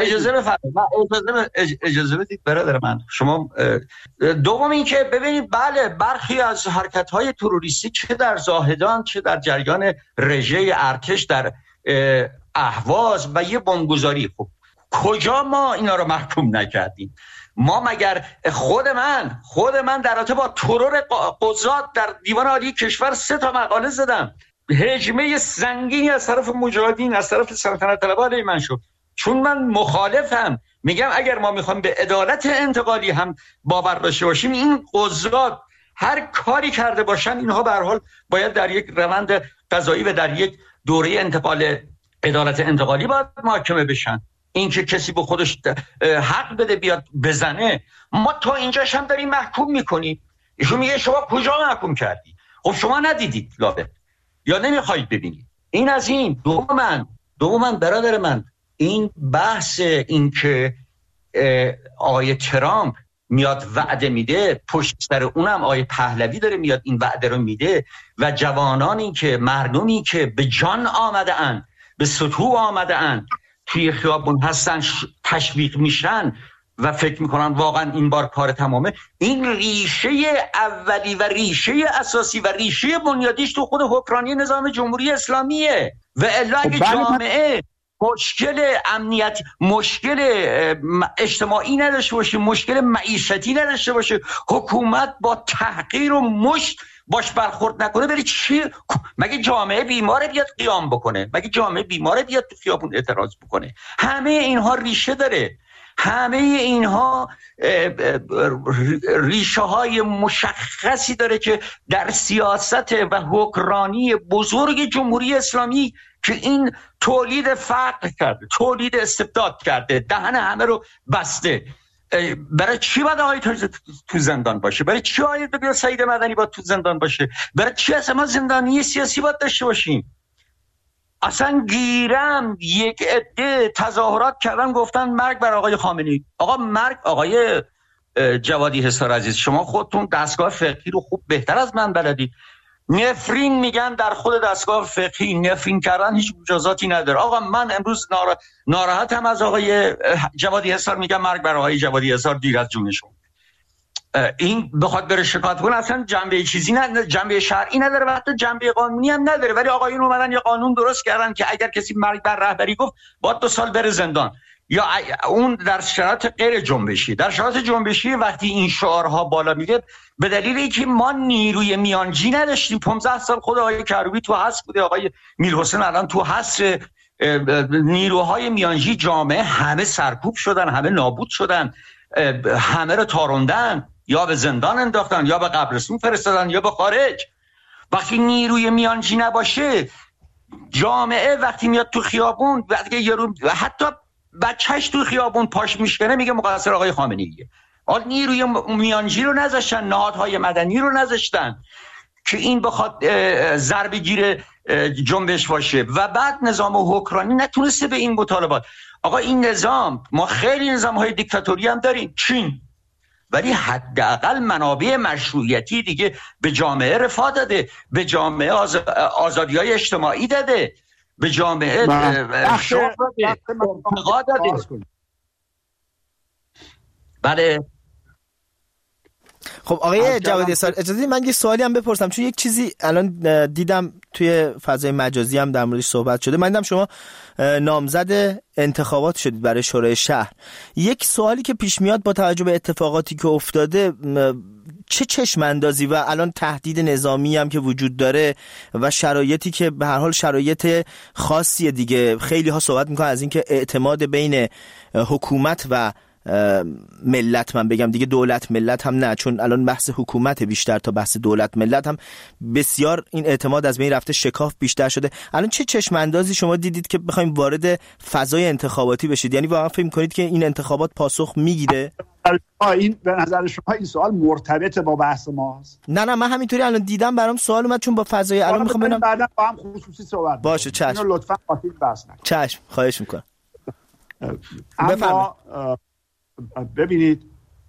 [SPEAKER 1] اجازه بدید برادر من. شما دوم این که ببینید بله برخی از حرکت‌های تروریستی چه در زاهدان چه در جریان رژه ارتش در اهواز و یه بمبگذاری، خب کجا ما اینا رو محکوم نکردیم؟ ما مگر خود من در رابطه با ترور قضات در دیوان عالی کشور 3 تا مقاله زدم. هجمه سنگینی از طرف مجاهدین، از طرف سلطنت طلبها علیه من شد، چون من مخالفم. میگم اگر ما میخوایم به عدالت انتقالی هم باور داشته باشیم، این قضات هر کاری کرده باشن اینها به هر حال باید در یک روند قضایی و در یک دوره انتقال عدالت انتقالی باید محاکمه بشن. این که کسی به خودش حق بده بیاد بزنه، ما تا اینجاش هم داریم محکوم میکنیم. ایشون میگه شما کجا محکوم کردی؟ خب شما ندیدید لابد یا نمیخواید ببینید. این از این. دوماً برادر من، این بحث این که آقای ترامپ میاد وعده میده، پشت سر اونم آقای پهلوی داره میاد این وعده رو میده و جوانانی که مردمی که به جان آمده اند، به سطوح آمده اند، توی خیابون هستن، تشویق میشن و فکر میکنن واقعا این بار کار تمامه. این ریشه اولی و ریشه اساسی و ریشه بنیادیش تو خود حکمرانی نظام جمهوری اسلامیه. و الا اگه جامعه مشکل امنیتی، مشکل اجتماعی نداشته باشه، مشکل معیشتی نداشته باشه، حکومت با تحقیر و مشت باش برخورد نکنه، بری چی؟ مگه جامعه بیماره بیاد قیام بکنه؟ مگه جامعه بیماره بیاد تو خیابون اعتراض بکنه؟ همه اینها ریشه داره. همه اینها ریشه های مشخصی داره که در سیاست و حکمرانی بزرگ جمهوری اسلامی که این تولید فقر کرده، تولید استبداد کرده، دهن همه رو بسته. برای چی باید آقای تو زندان باشه؟ برای چی آقای سعید مدنی باید تو زندان باشه؟ برای چی اصلا ما زندانی سیاسی باید داشته باشیم؟ اصلا گیرم یک عده تظاهرات کردن گفتن مرگ بر آقای خامنه‌ای. آقا مرگ، آقای جوادی حسار عزیز، شما خودتون دستگاه فقهی رو خوب بهتر از من بلدید. نفرین میگن در خود دستگاه فقهی، نفرین کردن هیچ مجازاتی نداره. آقا من امروز ناراحتم از آقای جوادی حسار، میگم مرگ بر آقای جوادی حسار، دیر از جونشون. این بخواد بره شکایت کنه اصلا جنبه چیزی نداره، جنبه شرعی نداره و حتی جنبه قانونی هم نداره. ولی آقایون اومدن یه قانون درست کردن که اگر کسی مرگ بر رهبری گفت باید 2 سال بره زندان. یا اون در شرایط غیر جنبشی. در شرایط جنبشی وقتی این شعارها بالا میره به دلیل اینکه ما نیروی میانجی نداشتیم. 15 سال خود آقای کروبی تو حس بوده، آقای میرحسین الان تو حس، نیروهای میانجی جامعه همه سرکوب شدن، همه نابود شدن، همه رو تاروندن، یا به زندان انداختن یا به قبرستون فرستادن یا به خارج. وقتی نیروی میانجی نباشه، جامعه وقتی میاد تو خیابون، وقتی یارو حتی بچهش تو خیابون پاش میشکنه میگه مقصر آقای خامنه‌ایه. حال نیروی میانجی رو نذاشتن، نهادهای مدنی رو نذاشتن که این بخواد ضربه‌گیر جنبش باشه و بعد نظام حکمرانی نتونسته به این مطالبات. آقا این نظام، ما خیلی نظام‌های دیکتاتوری هم داریم، چین، ولی حداقل منابع مشروعیتی دیگه به جامعه رفاه داده، به جامعه آزادی‌های اجتماعی داده، به جامعه شعور داده، ارتقا داده. بله.
[SPEAKER 4] خب آقای جوادی اسحاق، اجازه بدید من یه سوالی هم بپرسم، چون یک چیزی الان دیدم توی فضای مجازی هم در موردش صحبت شده. من دیدم شما نامزد انتخابات شدید برای شورای شهر. یک سوالی که پیش میاد با توجه به اتفاقاتی که افتاده، چه چشم اندازی و الان تهدید نظامی هم که وجود داره و شرایطی که به هر حال شرایط خاصیه دیگه، خیلی ها صحبت میکنن از اینکه اعتماد بین حکومت و ملت، من بگم دیگه دولت ملت هم نه، چون الان بحث حکومت بیشتر تا بحث دولت ملت هم بسیار این اعتماد از بین رفته، شکاف بیشتر شده. الان چه چشم اندازی شما دیدید که بخوایم وارد فضای انتخاباتی بشید؟ یعنی واقعا فکر می‌کنید که این انتخابات پاسخ میگیره؟
[SPEAKER 6] این به نظر شما این سوال مرتبط با بحث ماست؟
[SPEAKER 4] نه من همینطوری الان دیدم برام سوال اومد، چون با فضای الان می‌خوام ببینم.
[SPEAKER 6] بعدا با هم خصوصی صحبت
[SPEAKER 4] باشه. چشم.
[SPEAKER 6] اینو لطفاً قاطی بحث نکنید.
[SPEAKER 4] چشم، خواهش می‌کنم.
[SPEAKER 6] اما ببینید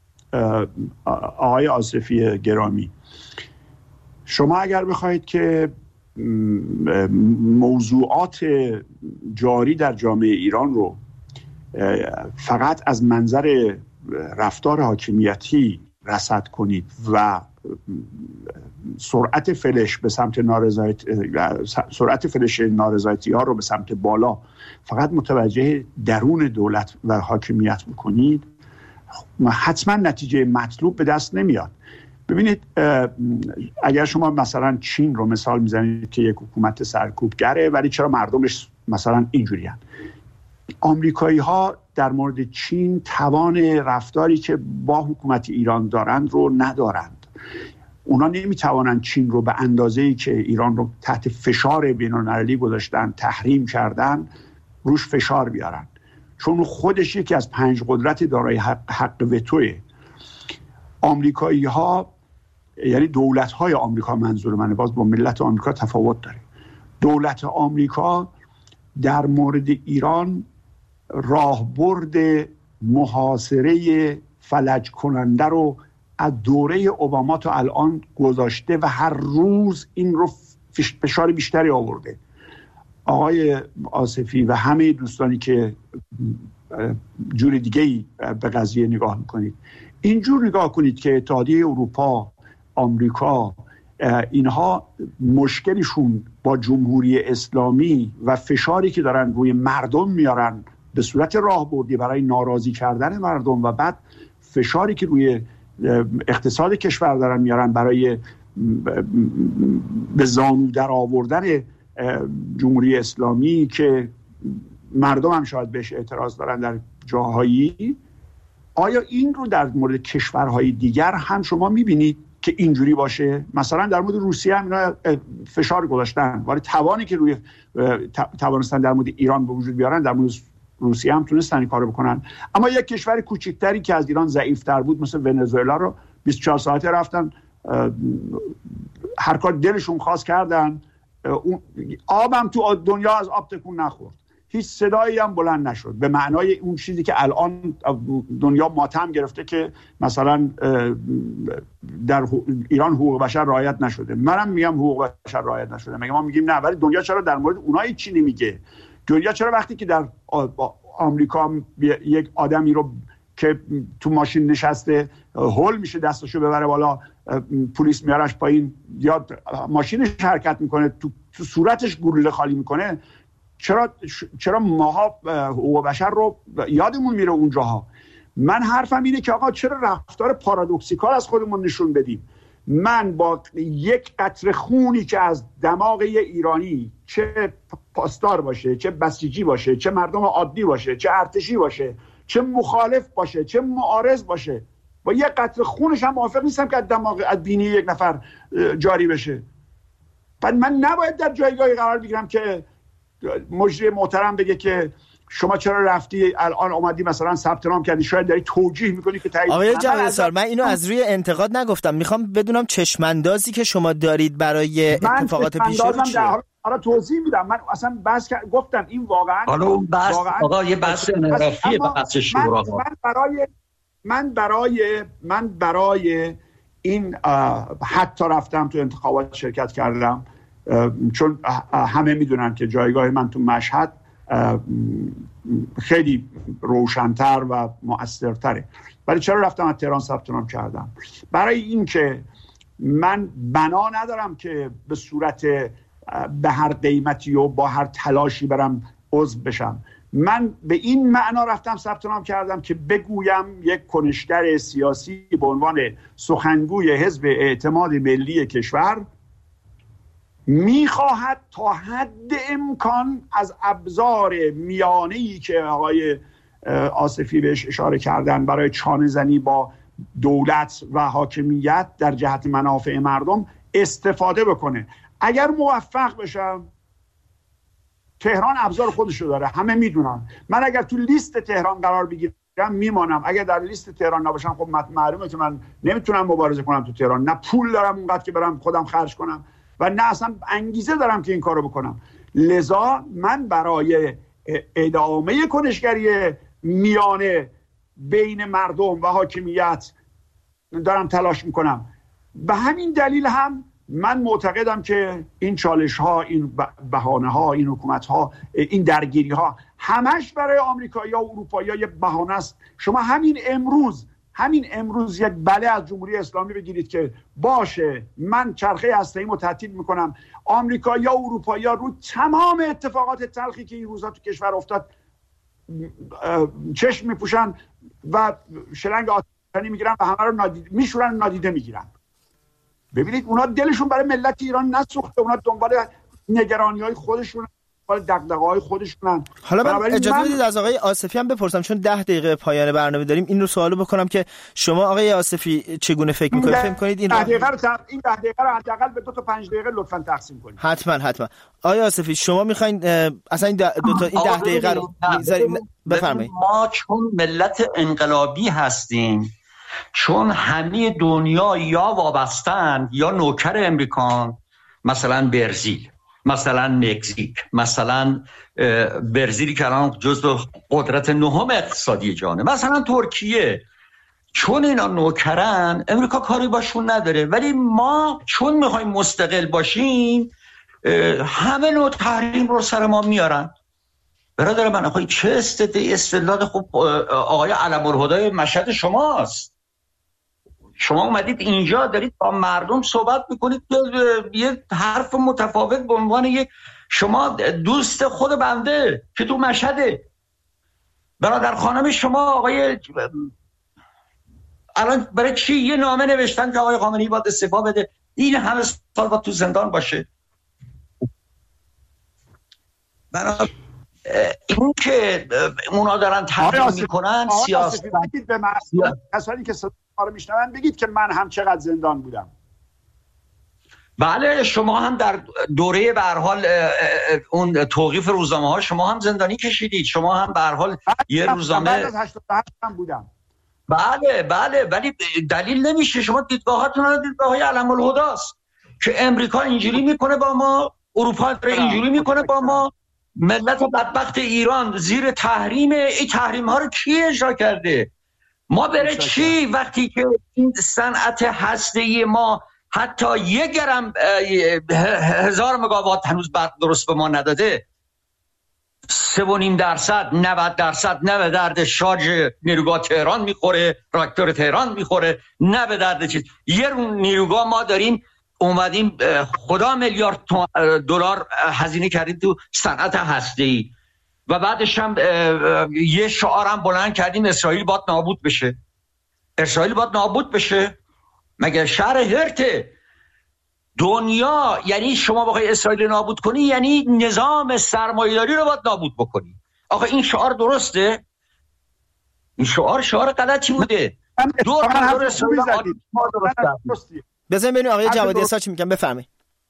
[SPEAKER 6] آقای آصفی گرامی، شما اگر بخواید که موضوعات جاری در جامعه ایران رو فقط از منظر رفتار حاکمیتی رصد کنید و سرعت فلش به سمت نارضایتی ها رو به سمت بالا فقط متوجه درون دولت و حاکمیت بکنید، حتما نتیجه مطلوب به دست نمیاد. ببینید اگر شما مثلا چین رو مثال میزنید که یک حکومت سرکوبگره ولی چرا مردمش مثلا اینجوری هستند، آمریکایی ها در مورد چین توان رفتاری که با حکومت ایران دارند رو ندارند. اونا نمیتوانند چین رو به اندازه‌ای که ایران رو تحت فشار بین‌المللی گذاشتن، تحریم کردن، روش فشار بیارن، چون خودش یکی از 5 قدرت دارای حق وتوه. آمریکایی ها، یعنی دولت های آمریکا، منظور منه، باز با ملت آمریکا تفاوت داره. دولت آمریکا در مورد ایران راهبرد محاصره فلج کننده رو از دوره اوباما تا الان گذاشته و هر روز این رو فشار بیشتری آورده. آقای آصفی و همه دوستانی که جور دیگه‌ای به قضیه نگاه میکنید، اینجور نگاه کنید که اتحادیه اروپا، آمریکا، اینها مشکلشون با جمهوری اسلامی و فشاری که دارن روی مردم میارن به صورت راهبردی برای ناراضی کردن مردم و بعد فشاری که روی اقتصاد کشور دارن میارن برای به زانو در آوردن جمهوری اسلامی که مردم هم شاید بهش اعتراض دارن در جاهایی. آیا این رو در مورد کشورهای دیگر هم شما میبینید که اینجوری باشه؟ مثلا در مورد روسیه هم اینا فشار گذاشتن، ولی توانی که روی توانستن در مورد ایران به وجود بیارن در مورد روسیه هم تونستن این کارو بکنن. اما یک کشور کوچکتری که از ایران ضعیف‌تر بود مثل ونزوئلا رو 24 ساعته رفتن هر کار دلشون خواست کردن. آبم تو دنیا از آب تکون نخورد، هیچ صدایی هم بلند نشد، به معنای اون چیزی که الان دنیا ماتم گرفته که مثلا در ایران حقوق بشر رعایت نشده. منم میگم حقوق بشر رعایت نشده، ما میگیم نه، ولی دنیا چرا در مورد اونایی چی نمیگه؟ دنیا چرا وقتی که در آمریکا یک آدمی رو که تو ماشین نشسته هول میشه دستشو ببره بالا، پلیس میارش پایین یا ماشینش حرکت میکنه تو صورتش گلوله خالی میکنه، چرا ماها حقوق بشر رو یادمون میره اونجاها؟ من حرفم اینه که آقا چرا رفتار پارادوکسیکال از خودمون نشون بدیم؟ من با یک قطره خونی که از دماغ یه ایرانی، چه پاسدار باشه، چه بسیجی باشه، چه مردم عادی باشه، چه ارتشی باشه، چه مخالف باشه، چه معارض باشه، با یک قطره خونش هم موافق نیستم که از دماغ، از بینی یک نفر جاری بشه. بعد من نباید در جایگاهی قرار بگیرم که مجری محترم بگه که شما چرا رفتی الان اومدی مثلا ثبت نام کردی، شاید داری توجیه میکنی که تایید.
[SPEAKER 4] آقای جوادسار، من اینو از روی انتقاد نگفتم، میخوام بدونم چشماندازی که شما دارید برای اتفاقات پیش رو چیه؟
[SPEAKER 6] حالا توضیح میدم. من اصلا بحث گفتم این واقعا
[SPEAKER 1] آقا یه بحث انحرافیه، بحث شوراها. من برای این حتی رفتم تو انتخابات شرکت کردم، چون همه میدونن که جایگاه من تو مشهد خیلی روشن‌تر و مؤثرتره. ولی چرا رفتم از تهران ثبت نام کردم؟ برای این که من بنا ندارم که به صورت به هر قیمتی و با هر تلاشی برم عضو بشم. من به این معنا رفتم ثبت نام کردم که بگویم یک کنشگر سیاسی به عنوان سخنگوی حزب اعتماد ملی کشور میخواهد تا حد امکان از ابزار میانه‌ای که آقای آصفی بهش اشاره کردن برای چانه زنی با دولت و حاکمیت در جهت منافع مردم استفاده بکنه. اگر موفق بشم، تهران ابزار خودشو داره، همه میدونن. من اگر تو لیست تهران قرار بگیرم میمانم، اگر در لیست تهران نباشم خب معلومه که من نمیتونم مبارزه کنم تو تهران. نه پول دارم اونقدر که برم خودم خرج کنم و نه اصلا انگیزه دارم که این کارو بکنم. لذا من برای ادامه کنشگری میانه بین مردم و حاکمیت دارم تلاش میکنم. به همین دلیل هم من معتقدم که این چالش ها، این بهانه ها، این حکومت ها، این درگیری ها همش برای آمریکایی ها و اروپایی ها یه بهانه است. شما همین امروز یک بله از جمهوری اسلامی بگیرید که باشه من چرخه هسته‌ایمو تعطیل میکنم، آمریکایی ها و اروپایی ها رو تمام اتفاقات تلخی که این روزا تو کشور افتاد چشم میپوشن و شلنگ آتش‌زنی میگیرن و همه رو میشورن، نادیده میگیرن. ببینید اونا دلشون برای ملت ایران نسوخته، اونا دنبال نگرانی‌های خودشون، دنبال دغدغه‌های خودشونن.
[SPEAKER 4] حالا من اجازه بدید از آقای آصفی هم بپرسم، چون 10 دقیقه پایان برنامه داریم، این رو سوالو بکنم که شما آقای آصفی چگونه فکر می‌کنید؟ فکر می‌کنید این 10 دقیقه
[SPEAKER 6] رو حداقل به 2 تا 5 دقیقه لطفاً تقسیم کنید.
[SPEAKER 4] حتما. آقای آصفی شما می‌خواید اصلا این 10 دقیقه رو بفرمایید.
[SPEAKER 1] ما چون ملت انقلابی هستیم، چون همه دنیا یا وابستن یا نوکر امریکان، مثلا برزیل، مثلا مکزیک، مثلا برزیلی که الان جزو قدرت نهم اقتصادی جهانه، مثلا ترکیه، چون اینا نوکرن امریکا کاری باشون نداره. ولی ما چون میخوایم مستقل باشیم همه نوع تحریم رو سر ما میارن. برادر من آقای چه استدلال خوب آقای علم‌الهدی مشهد شماست. شما اومدید اینجا دارید با مردم صحبت میکنید، یه حرف متفاوت به عنوان یک شما دوست خود بنده که تو مشهده. برادر خانم شما آقای الان برای چی یه نامه نوشتن که آقای خامنه‌ای باید استعفا بده؟ این همه سال باید تو زندان باشه. این که اونا دارن تحریم میکنن سیاست.
[SPEAKER 6] بگید به کسانی که صدا رو میشنون بگید که من هم چقدر زندان بودم.
[SPEAKER 1] بله شما هم در دوره به هر حال اون توقیف روزنامه ها شما هم زندانی کشیدید، شما هم به هر حال یه روزنامه
[SPEAKER 6] بعد از 88 هم بودم.
[SPEAKER 1] بله ولی دلیل نمیشه شما دیدگاهاتون رو دیدگاه‌های علم‌الهدی است که امریکا اینجوری میکنه با ما، اروپا اینجوری میکنه با ما. ملت بدبخت ایران زیر تحریم، این تحریم ها رو کی اجرا کرده؟ ما برای چی وقتی که این صنعت هسته‌ای ما حتی 1 گرم 1000 مگاوات هنوز برق درست به ما نداده، 3.5%، 90% نه به درد شارژ نیروگاه تهران میخوره، راکتور تهران میخوره، نه به درد چیز. یه نیروگاه ما داریم اومدیم خدا میلیارد دلار هزینه کردیم تو صنعت هسته‌ای و بعدش هم یه شعارم بلند کردیم اسرائیل باید نابود بشه. اسرائیل باید نابود بشه؟ مگر شهر هرته دنیا یعنی شما بخوای اسرائیل نابود کنی یعنی نظام سرمایه‌داری رو باید نابود بکنی؟ آخه این شعار درسته؟ این شعار غلطی بوده. دور اسرائیل
[SPEAKER 4] بزنید ببینید آقای جوادی اسحاق چی میگن. بفرمایید.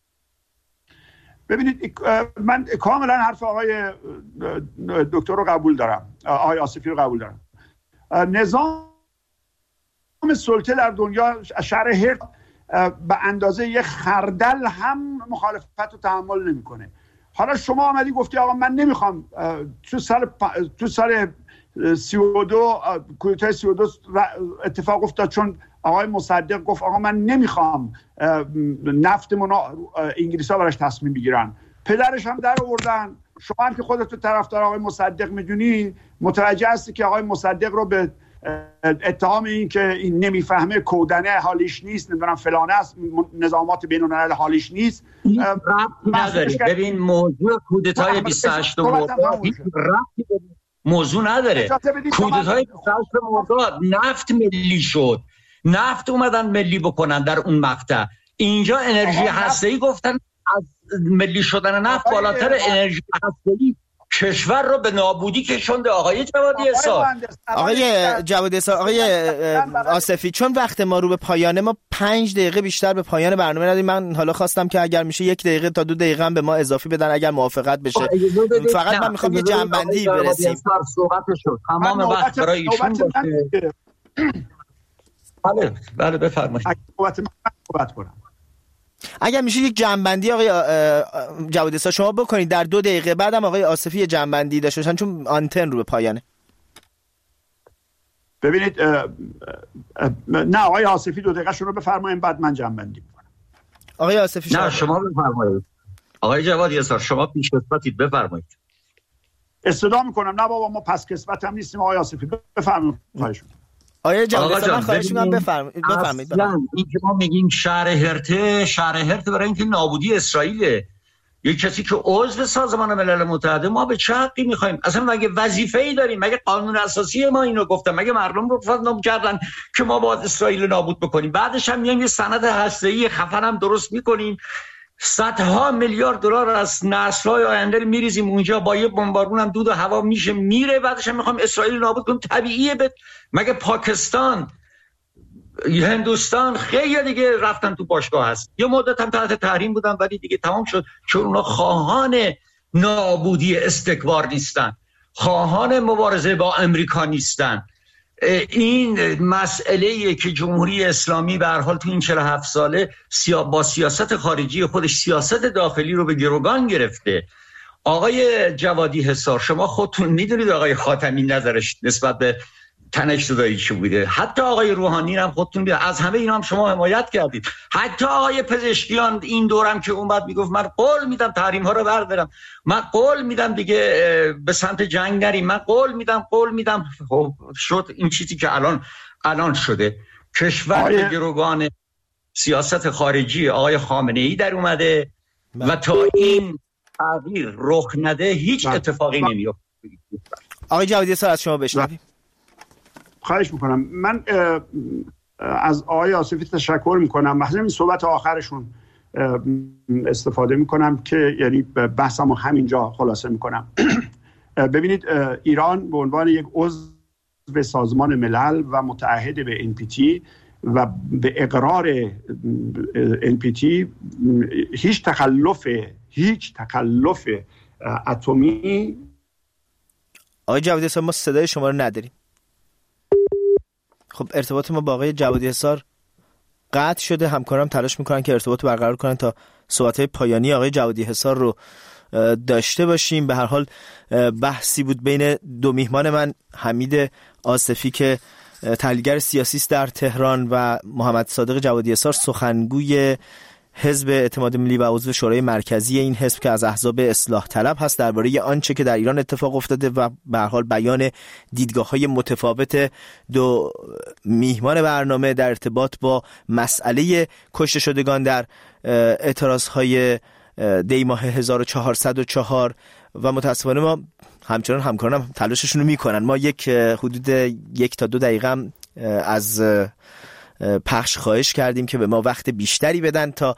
[SPEAKER 6] ببینید من کاملا حرف آقای دکتر رو قبول دارم، آقای آصفی رو قبول دارم. نظام سلطه در دنیا شهر هرت به اندازه یک خردل هم مخالفت رو تحمل نمیکنه. حالا شما آمدی گفتی آقا من نمیخوام تو سال 32 کودتای 32 اتفاق افتاد چون آقای مصدق گفت آقا من نمیخوام نفتمون انگلیس‌ها براش تصمیم بگیرن. پدرش هم در آوردن. شما هم که خودت طرفدار آقای مصدق میدونی متوجه هستی که آقای مصدق رو به اتهام این که این نمیفهمه کودنه حالیش نیست نمیدونم فلانه است نظامات بین‌الملل حالیش نیست
[SPEAKER 1] نداره. ببین موضوع کودتای 28 مرداد موضوع نداره. کودتای 28 مرداد نفت ملی شد، نفت اومدن ملی بکنن در اون مقطع. اینجا انرژی هسته‌ای گفتن از ملی شدن نفت بالاتر انرژی هسته‌ای کشور رو به نابودی کشونده. آقای جوادی اسحاق،
[SPEAKER 4] آقای آصفی، چون وقت ما رو به پایانه، ما 5 دقیقه بیشتر به پایان برنامه نداریم. من حالا خواستم که اگر میشه 1 دقیقه تا 2 دقیقه هم به ما اضافی بدن اگر موافقت بشه. فقط من میخوام یه جمع‌بندی برسیم.
[SPEAKER 1] تمام وقت برای ایشون باشه. بله بفرمایید.
[SPEAKER 4] اگر میشه یک جنبندی آقای جوادی اسحاق شما بکنید در 2 دقیقه، بعدم آقای آصفی جنبندی داشته باشن چون آنتن رو به پایانه.
[SPEAKER 6] ببینید نه آقای آصفی 2 دقیقه شروع بفرمایید بعد من جنبندی میکنم.
[SPEAKER 4] آقای آصفی
[SPEAKER 1] نه شما بفرمایید. آقای جوادی اسحاق شما پیشکسوتید، بفرمایید.
[SPEAKER 6] استدعا میکنم نه بابا ما پس کسوت هم نیستیم. آقای آصفی بفرمایید. خواهش میکنم.
[SPEAKER 4] آقای جوادی اسحاق من خواهش میکنم بفرمایید.
[SPEAKER 1] این که ما میگیم شهر هرت برای اینکه نابودی اسرائیل، یک کسی که عضو سازمان ملل متحد، ما به چه حقی میخوایم؟ اصلا مگه وظیفه‌ای داریم؟ مگه قانون اساسی ما اینو گفته؟ مگه مردم رو فرض کردن که ما باید اسرائیل نابود بکنیم؟ بعدش هم میایم یه سند هسته‌ای خفن هم درست میکنیم، صدها میلیارد دلار از نسل‌های آینده میریزیم اونجا، با یه بمبارون هم دود و هوا میشه میره، بعدش هم میخوام اسرائیل نابود کنیم. طبیعیه. مگه پاکستان، هندوستان خیلی دیگه رفتن تو باشگاه هست، یه مدت هم تحت تحریم بودن ولی دیگه تمام شد، چون اونا خواهان نابودی استکبار نیستن، خواهان مبارزه با امریکا نیستن. این مسئله‌ایه که جمهوری اسلامی به هر حال تو این 47 ساله با سیاست خارجی خودش سیاست داخلی رو به گروگان گرفته. آقای جوادی اسحاق شما خودتون میدونید آقای خاتمی نظرش نسبت به تنش زدایی چی بوده، حتی آقای روحانی هم خودتون بیاد. از همه اینا هم شما حمایت کردید. حتی آقای پزشکیان این دورم که اومد میگفت من قول میدم تحریم ها رو بردارم، من قول میدم دیگه به سمت جنگ نریم، من قول میدم. خب شد این چیزی که الان شده. کشور به گروگان سیاست خارجی آقای خامنه ای در اومده و تا این تغییر رخ نده هیچ اتفاقی نمیفته.
[SPEAKER 4] آقای جوادی اسحاق از شما بشنویم.
[SPEAKER 6] خواهش میکنم. من از آقای آصفی تشکر میکنم. مثلا این صحبت آخرشون استفاده میکنم که یعنی بحثمو همینجا خلاصه میکنم. ببینید ایران به عنوان یک عضو سازمان ملل و متعهد به NPT و به اقرار NPT هیچ تخلف اتمی.
[SPEAKER 4] آقای جوادی اسحاق ما صدای شما رو نداریم. خب ارتباط ما با آقای جوادی اسحاق قطع شده. همکارم تلاش میکنن که ارتباط برقرار کنن تا صحبت‌های پایانی آقای جوادی اسحاق رو داشته باشیم. به هر حال بحثی بود بین 2 میهمان من، حمید آصفی که تحلیلگر سیاسی است در تهران و محمد صادق جوادی اسحاق سخنگوی حزب اعتماد ملی و عضو شورای مرکزی این حزب که از احزاب اصلاح طلب هست، درباره آنچه که در ایران اتفاق افتاده و به هر حال بیان دیدگاه‌های متفاوت دو میهمان برنامه در ارتباط با مسئله کشته شدگان در اعتراضهای دی ماه 1404 و متاسفانه ما همچنان همکارانم تلاششون رو میکنن. ما حدود 1 تا 2 دقیقه از پخش خواهش کردیم که به ما وقت بیشتری بدن تا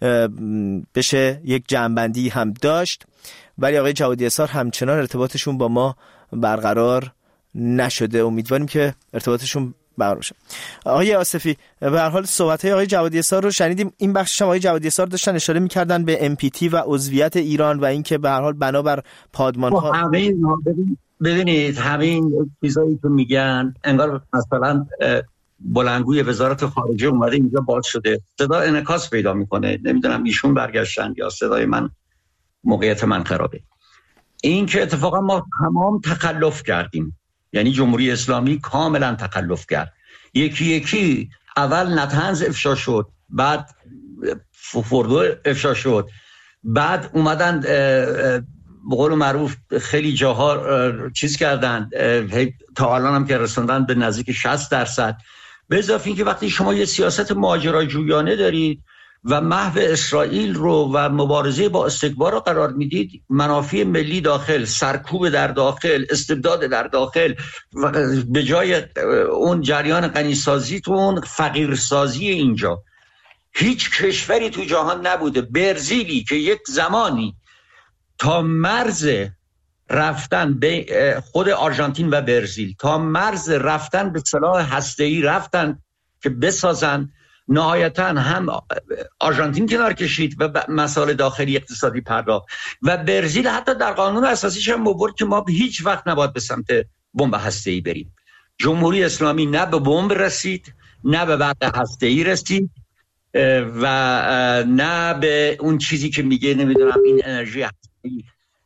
[SPEAKER 4] بشه یک جمع‌بندی هم داشت، ولی آقای جوادی اسار همچنان ارتباطشون با ما برقرار نشده. امیدواریم که ارتباطشون برقرار شه. آقای آصفی، به هر حال صحبت‌های آقای جوادی اسار رو شنیدیم. این بخشش هم آقای جوادی اسار داشتن اشاره می‌کردن به MPT و عضویت ایران و اینکه به هر حال بنابر پادمان‌ها
[SPEAKER 1] ببینید همین چیزایی که میگن انگار مثلا بلندگوی وزارت خارجه اومده اینجا باز شده، صدا انعکاس پیدا میکنه. نمیدونم ایشون برگشتن یا صدای من، موقعیت من خرابه. این که اتفاقا ما تمام تخلف کردیم، یعنی جمهوری اسلامی کاملا تخلف کرد. یکی یکی اول نطنز افشا شد، بعد فوردو افشا شد، بعد اومدن به قول معروف خیلی جاها چیز کردن، تا الان هم که رسوندن به نزدیک 60%. به اضافه این که وقتی شما یه سیاست ماجراجویانه دارید و محو اسرائیل رو و مبارزه با استکبار رو قرار میدید، منافع ملی داخل، سرکوب در داخل، استبداد در داخل، به جای اون جریان غنیسازیتون فقیرسازی اینجا. هیچ کشوری تو جهان نبوده، برزیلی که یک زمانی تا مرز رفتن به خود آرژانتین و برزیل تا مرز رفتن به سلاح هسته‌ای رفتن که بسازن، نهایتا هم آرژانتین کنار کشید و مسائل داخلی اقتصادی پرداخت و برزیل حتی در قانون اساسیش هم آورد که ما هیچ وقت نباید به سمت بمب هسته‌ای بریم. جمهوری اسلامی نه به بمب رسید، نه به برق هسته‌ای رسید و نه به اون چیزی که میگه نمیدونم این انرژی هسته‌ای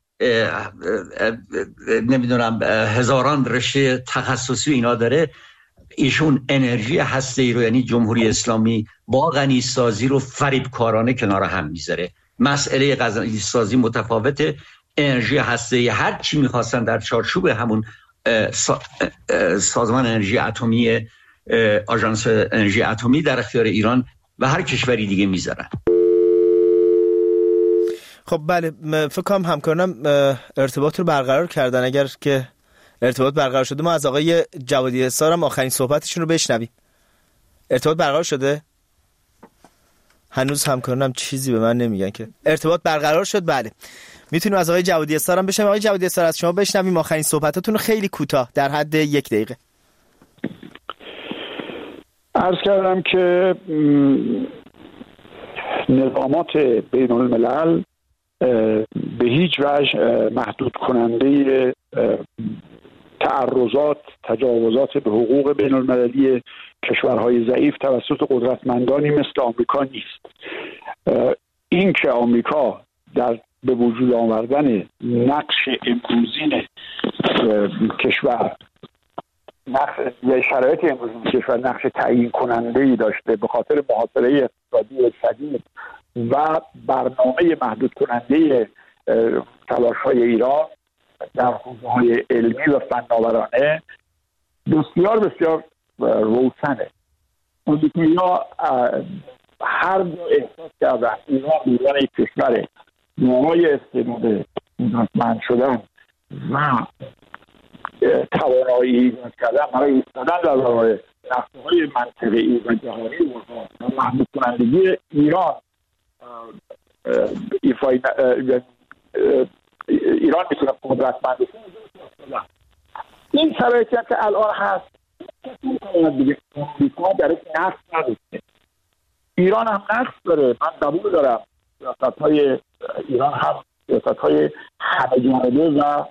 [SPEAKER 1] نمیدونم هزاران رشته تخصصی اینا داره. ایشون انرژی هسته‌ای رو، یعنی جمهوری اسلامی با غنیسازی رو فریبکارانه کنار هم میذاره. مسئله غنیسازی متفاوته، انرژی هسته‌ای هر چی میخواستن در چارچوب همون سازمان انرژی اتمی، آژانس انرژی اتمی در اختیار ایران و هر کشوری دیگه میذارن.
[SPEAKER 4] خب بله، فکر کنم همکارانم ارتباط رو برقرار کردن. اگر که ارتباط برقرار شده ما از آقای جوادی اسار هم آخرین صحبتشون رو بشنویم. ارتباط برقرار شده؟ هنوز همکارانم چیزی به من نمیگن که ارتباط برقرار شد. بله، میتونیم از آقای جوادی اسار هم بشنویم. آقای جوادی اسار از شما بشنویم آخرین صحبتاتون رو خیلی کوتاه در حد 1 دقیقه.
[SPEAKER 6] عرض کردم که نظامات بین الملل به هیچ وجه محدود کننده تعرضات، تجاوزات به حقوق بین المللی کشورهای ضعیف توسط قدرتمندانی مثل آمریکا نیست. این که آمریکا در به وجود آوردن نقش امروزین کشور، شرایط امروزین کشور نقش تعیین کننده‌ای داشته به خاطر محاصره اقتصادی شدید و برنامه محدود کننده تلاش‌های ایران در حوزه‌های علمی و فناورانه بسیار بسیار روشنه. امریکایی‌ها هر دو احساس کردن ایران یک کشور دارای استعداد قدرتمند شدن و توانایی ایجاد کردن برای ایستادن در برابر نقشه‌های منطقه‌ای و جهانی و محدود کنندگی ایران. ایران میتونه قدرتمند بشه. این شرایطی که الان هست دیگه امریکا درش نقص نداشته، ایران هم نقص داره. من قبول دارم سیاست‌های ایران هم سیاست‌های همه جانبه و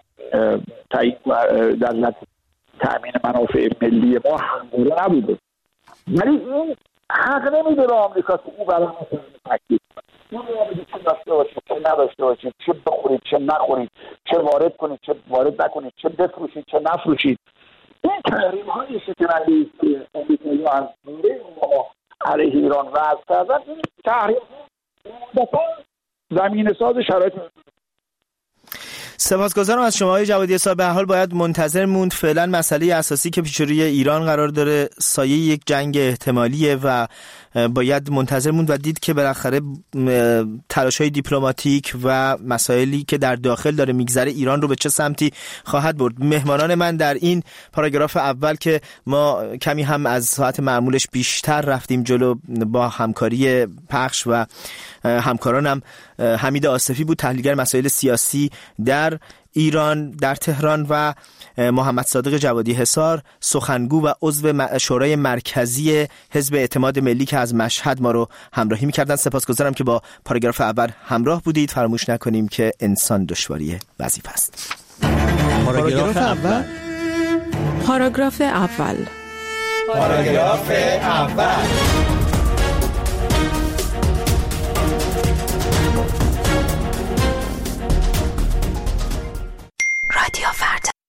[SPEAKER 6] در تأمین منافع ملی ما همگونه نبوده، ولی این حق نمیده به آمریکا که او برای ما تکلیف کنه. اون رو چه داشته باشید، چه نداشته باشید، چه بخورید، چه نخورید، چه وارد کنید، چه وارد نکنید، چه بفروشید، چه نفروشید. این تحریم‌های شکننده است که آمریکایی‌ها از دوره ما علیه ایران وضع کردن. این تحریم زمین ساز شرایط.
[SPEAKER 4] سپاسگزارم از شما آقای جوادی حسار. به هر حال باید منتظر موند. فعلا مسئله اساسی که پیش روی ایران قرار داره سایه یک جنگ احتمالیه و باید منتظر موند و دید که بالاخره تلاش‌های دیپلماتیک و مسائلی که در داخل داره میگذره ایران رو به چه سمتی خواهد برد. مهمانان من در این پاراگراف اول که ما کمی هم از ساعت معمولش بیشتر رفتیم جلو با همکاری پخش و همکارانم حمید آصفی بود، تحلیلگر مسائل سیاسی در ایران در تهران، و محمد صادق جوادی حسار سخنگو و عضو شورای مرکزی حزب اعتماد ملی که از مشهد ما رو همراهی می‌کردن. سپاسگزارم که با پاراگراف اول همراه بودید. فراموش نکنیم که انسان دشواری وظیفه است.
[SPEAKER 5] پاراگراف اول.
[SPEAKER 2] پاراگراف اول.
[SPEAKER 3] پاراگراف اول.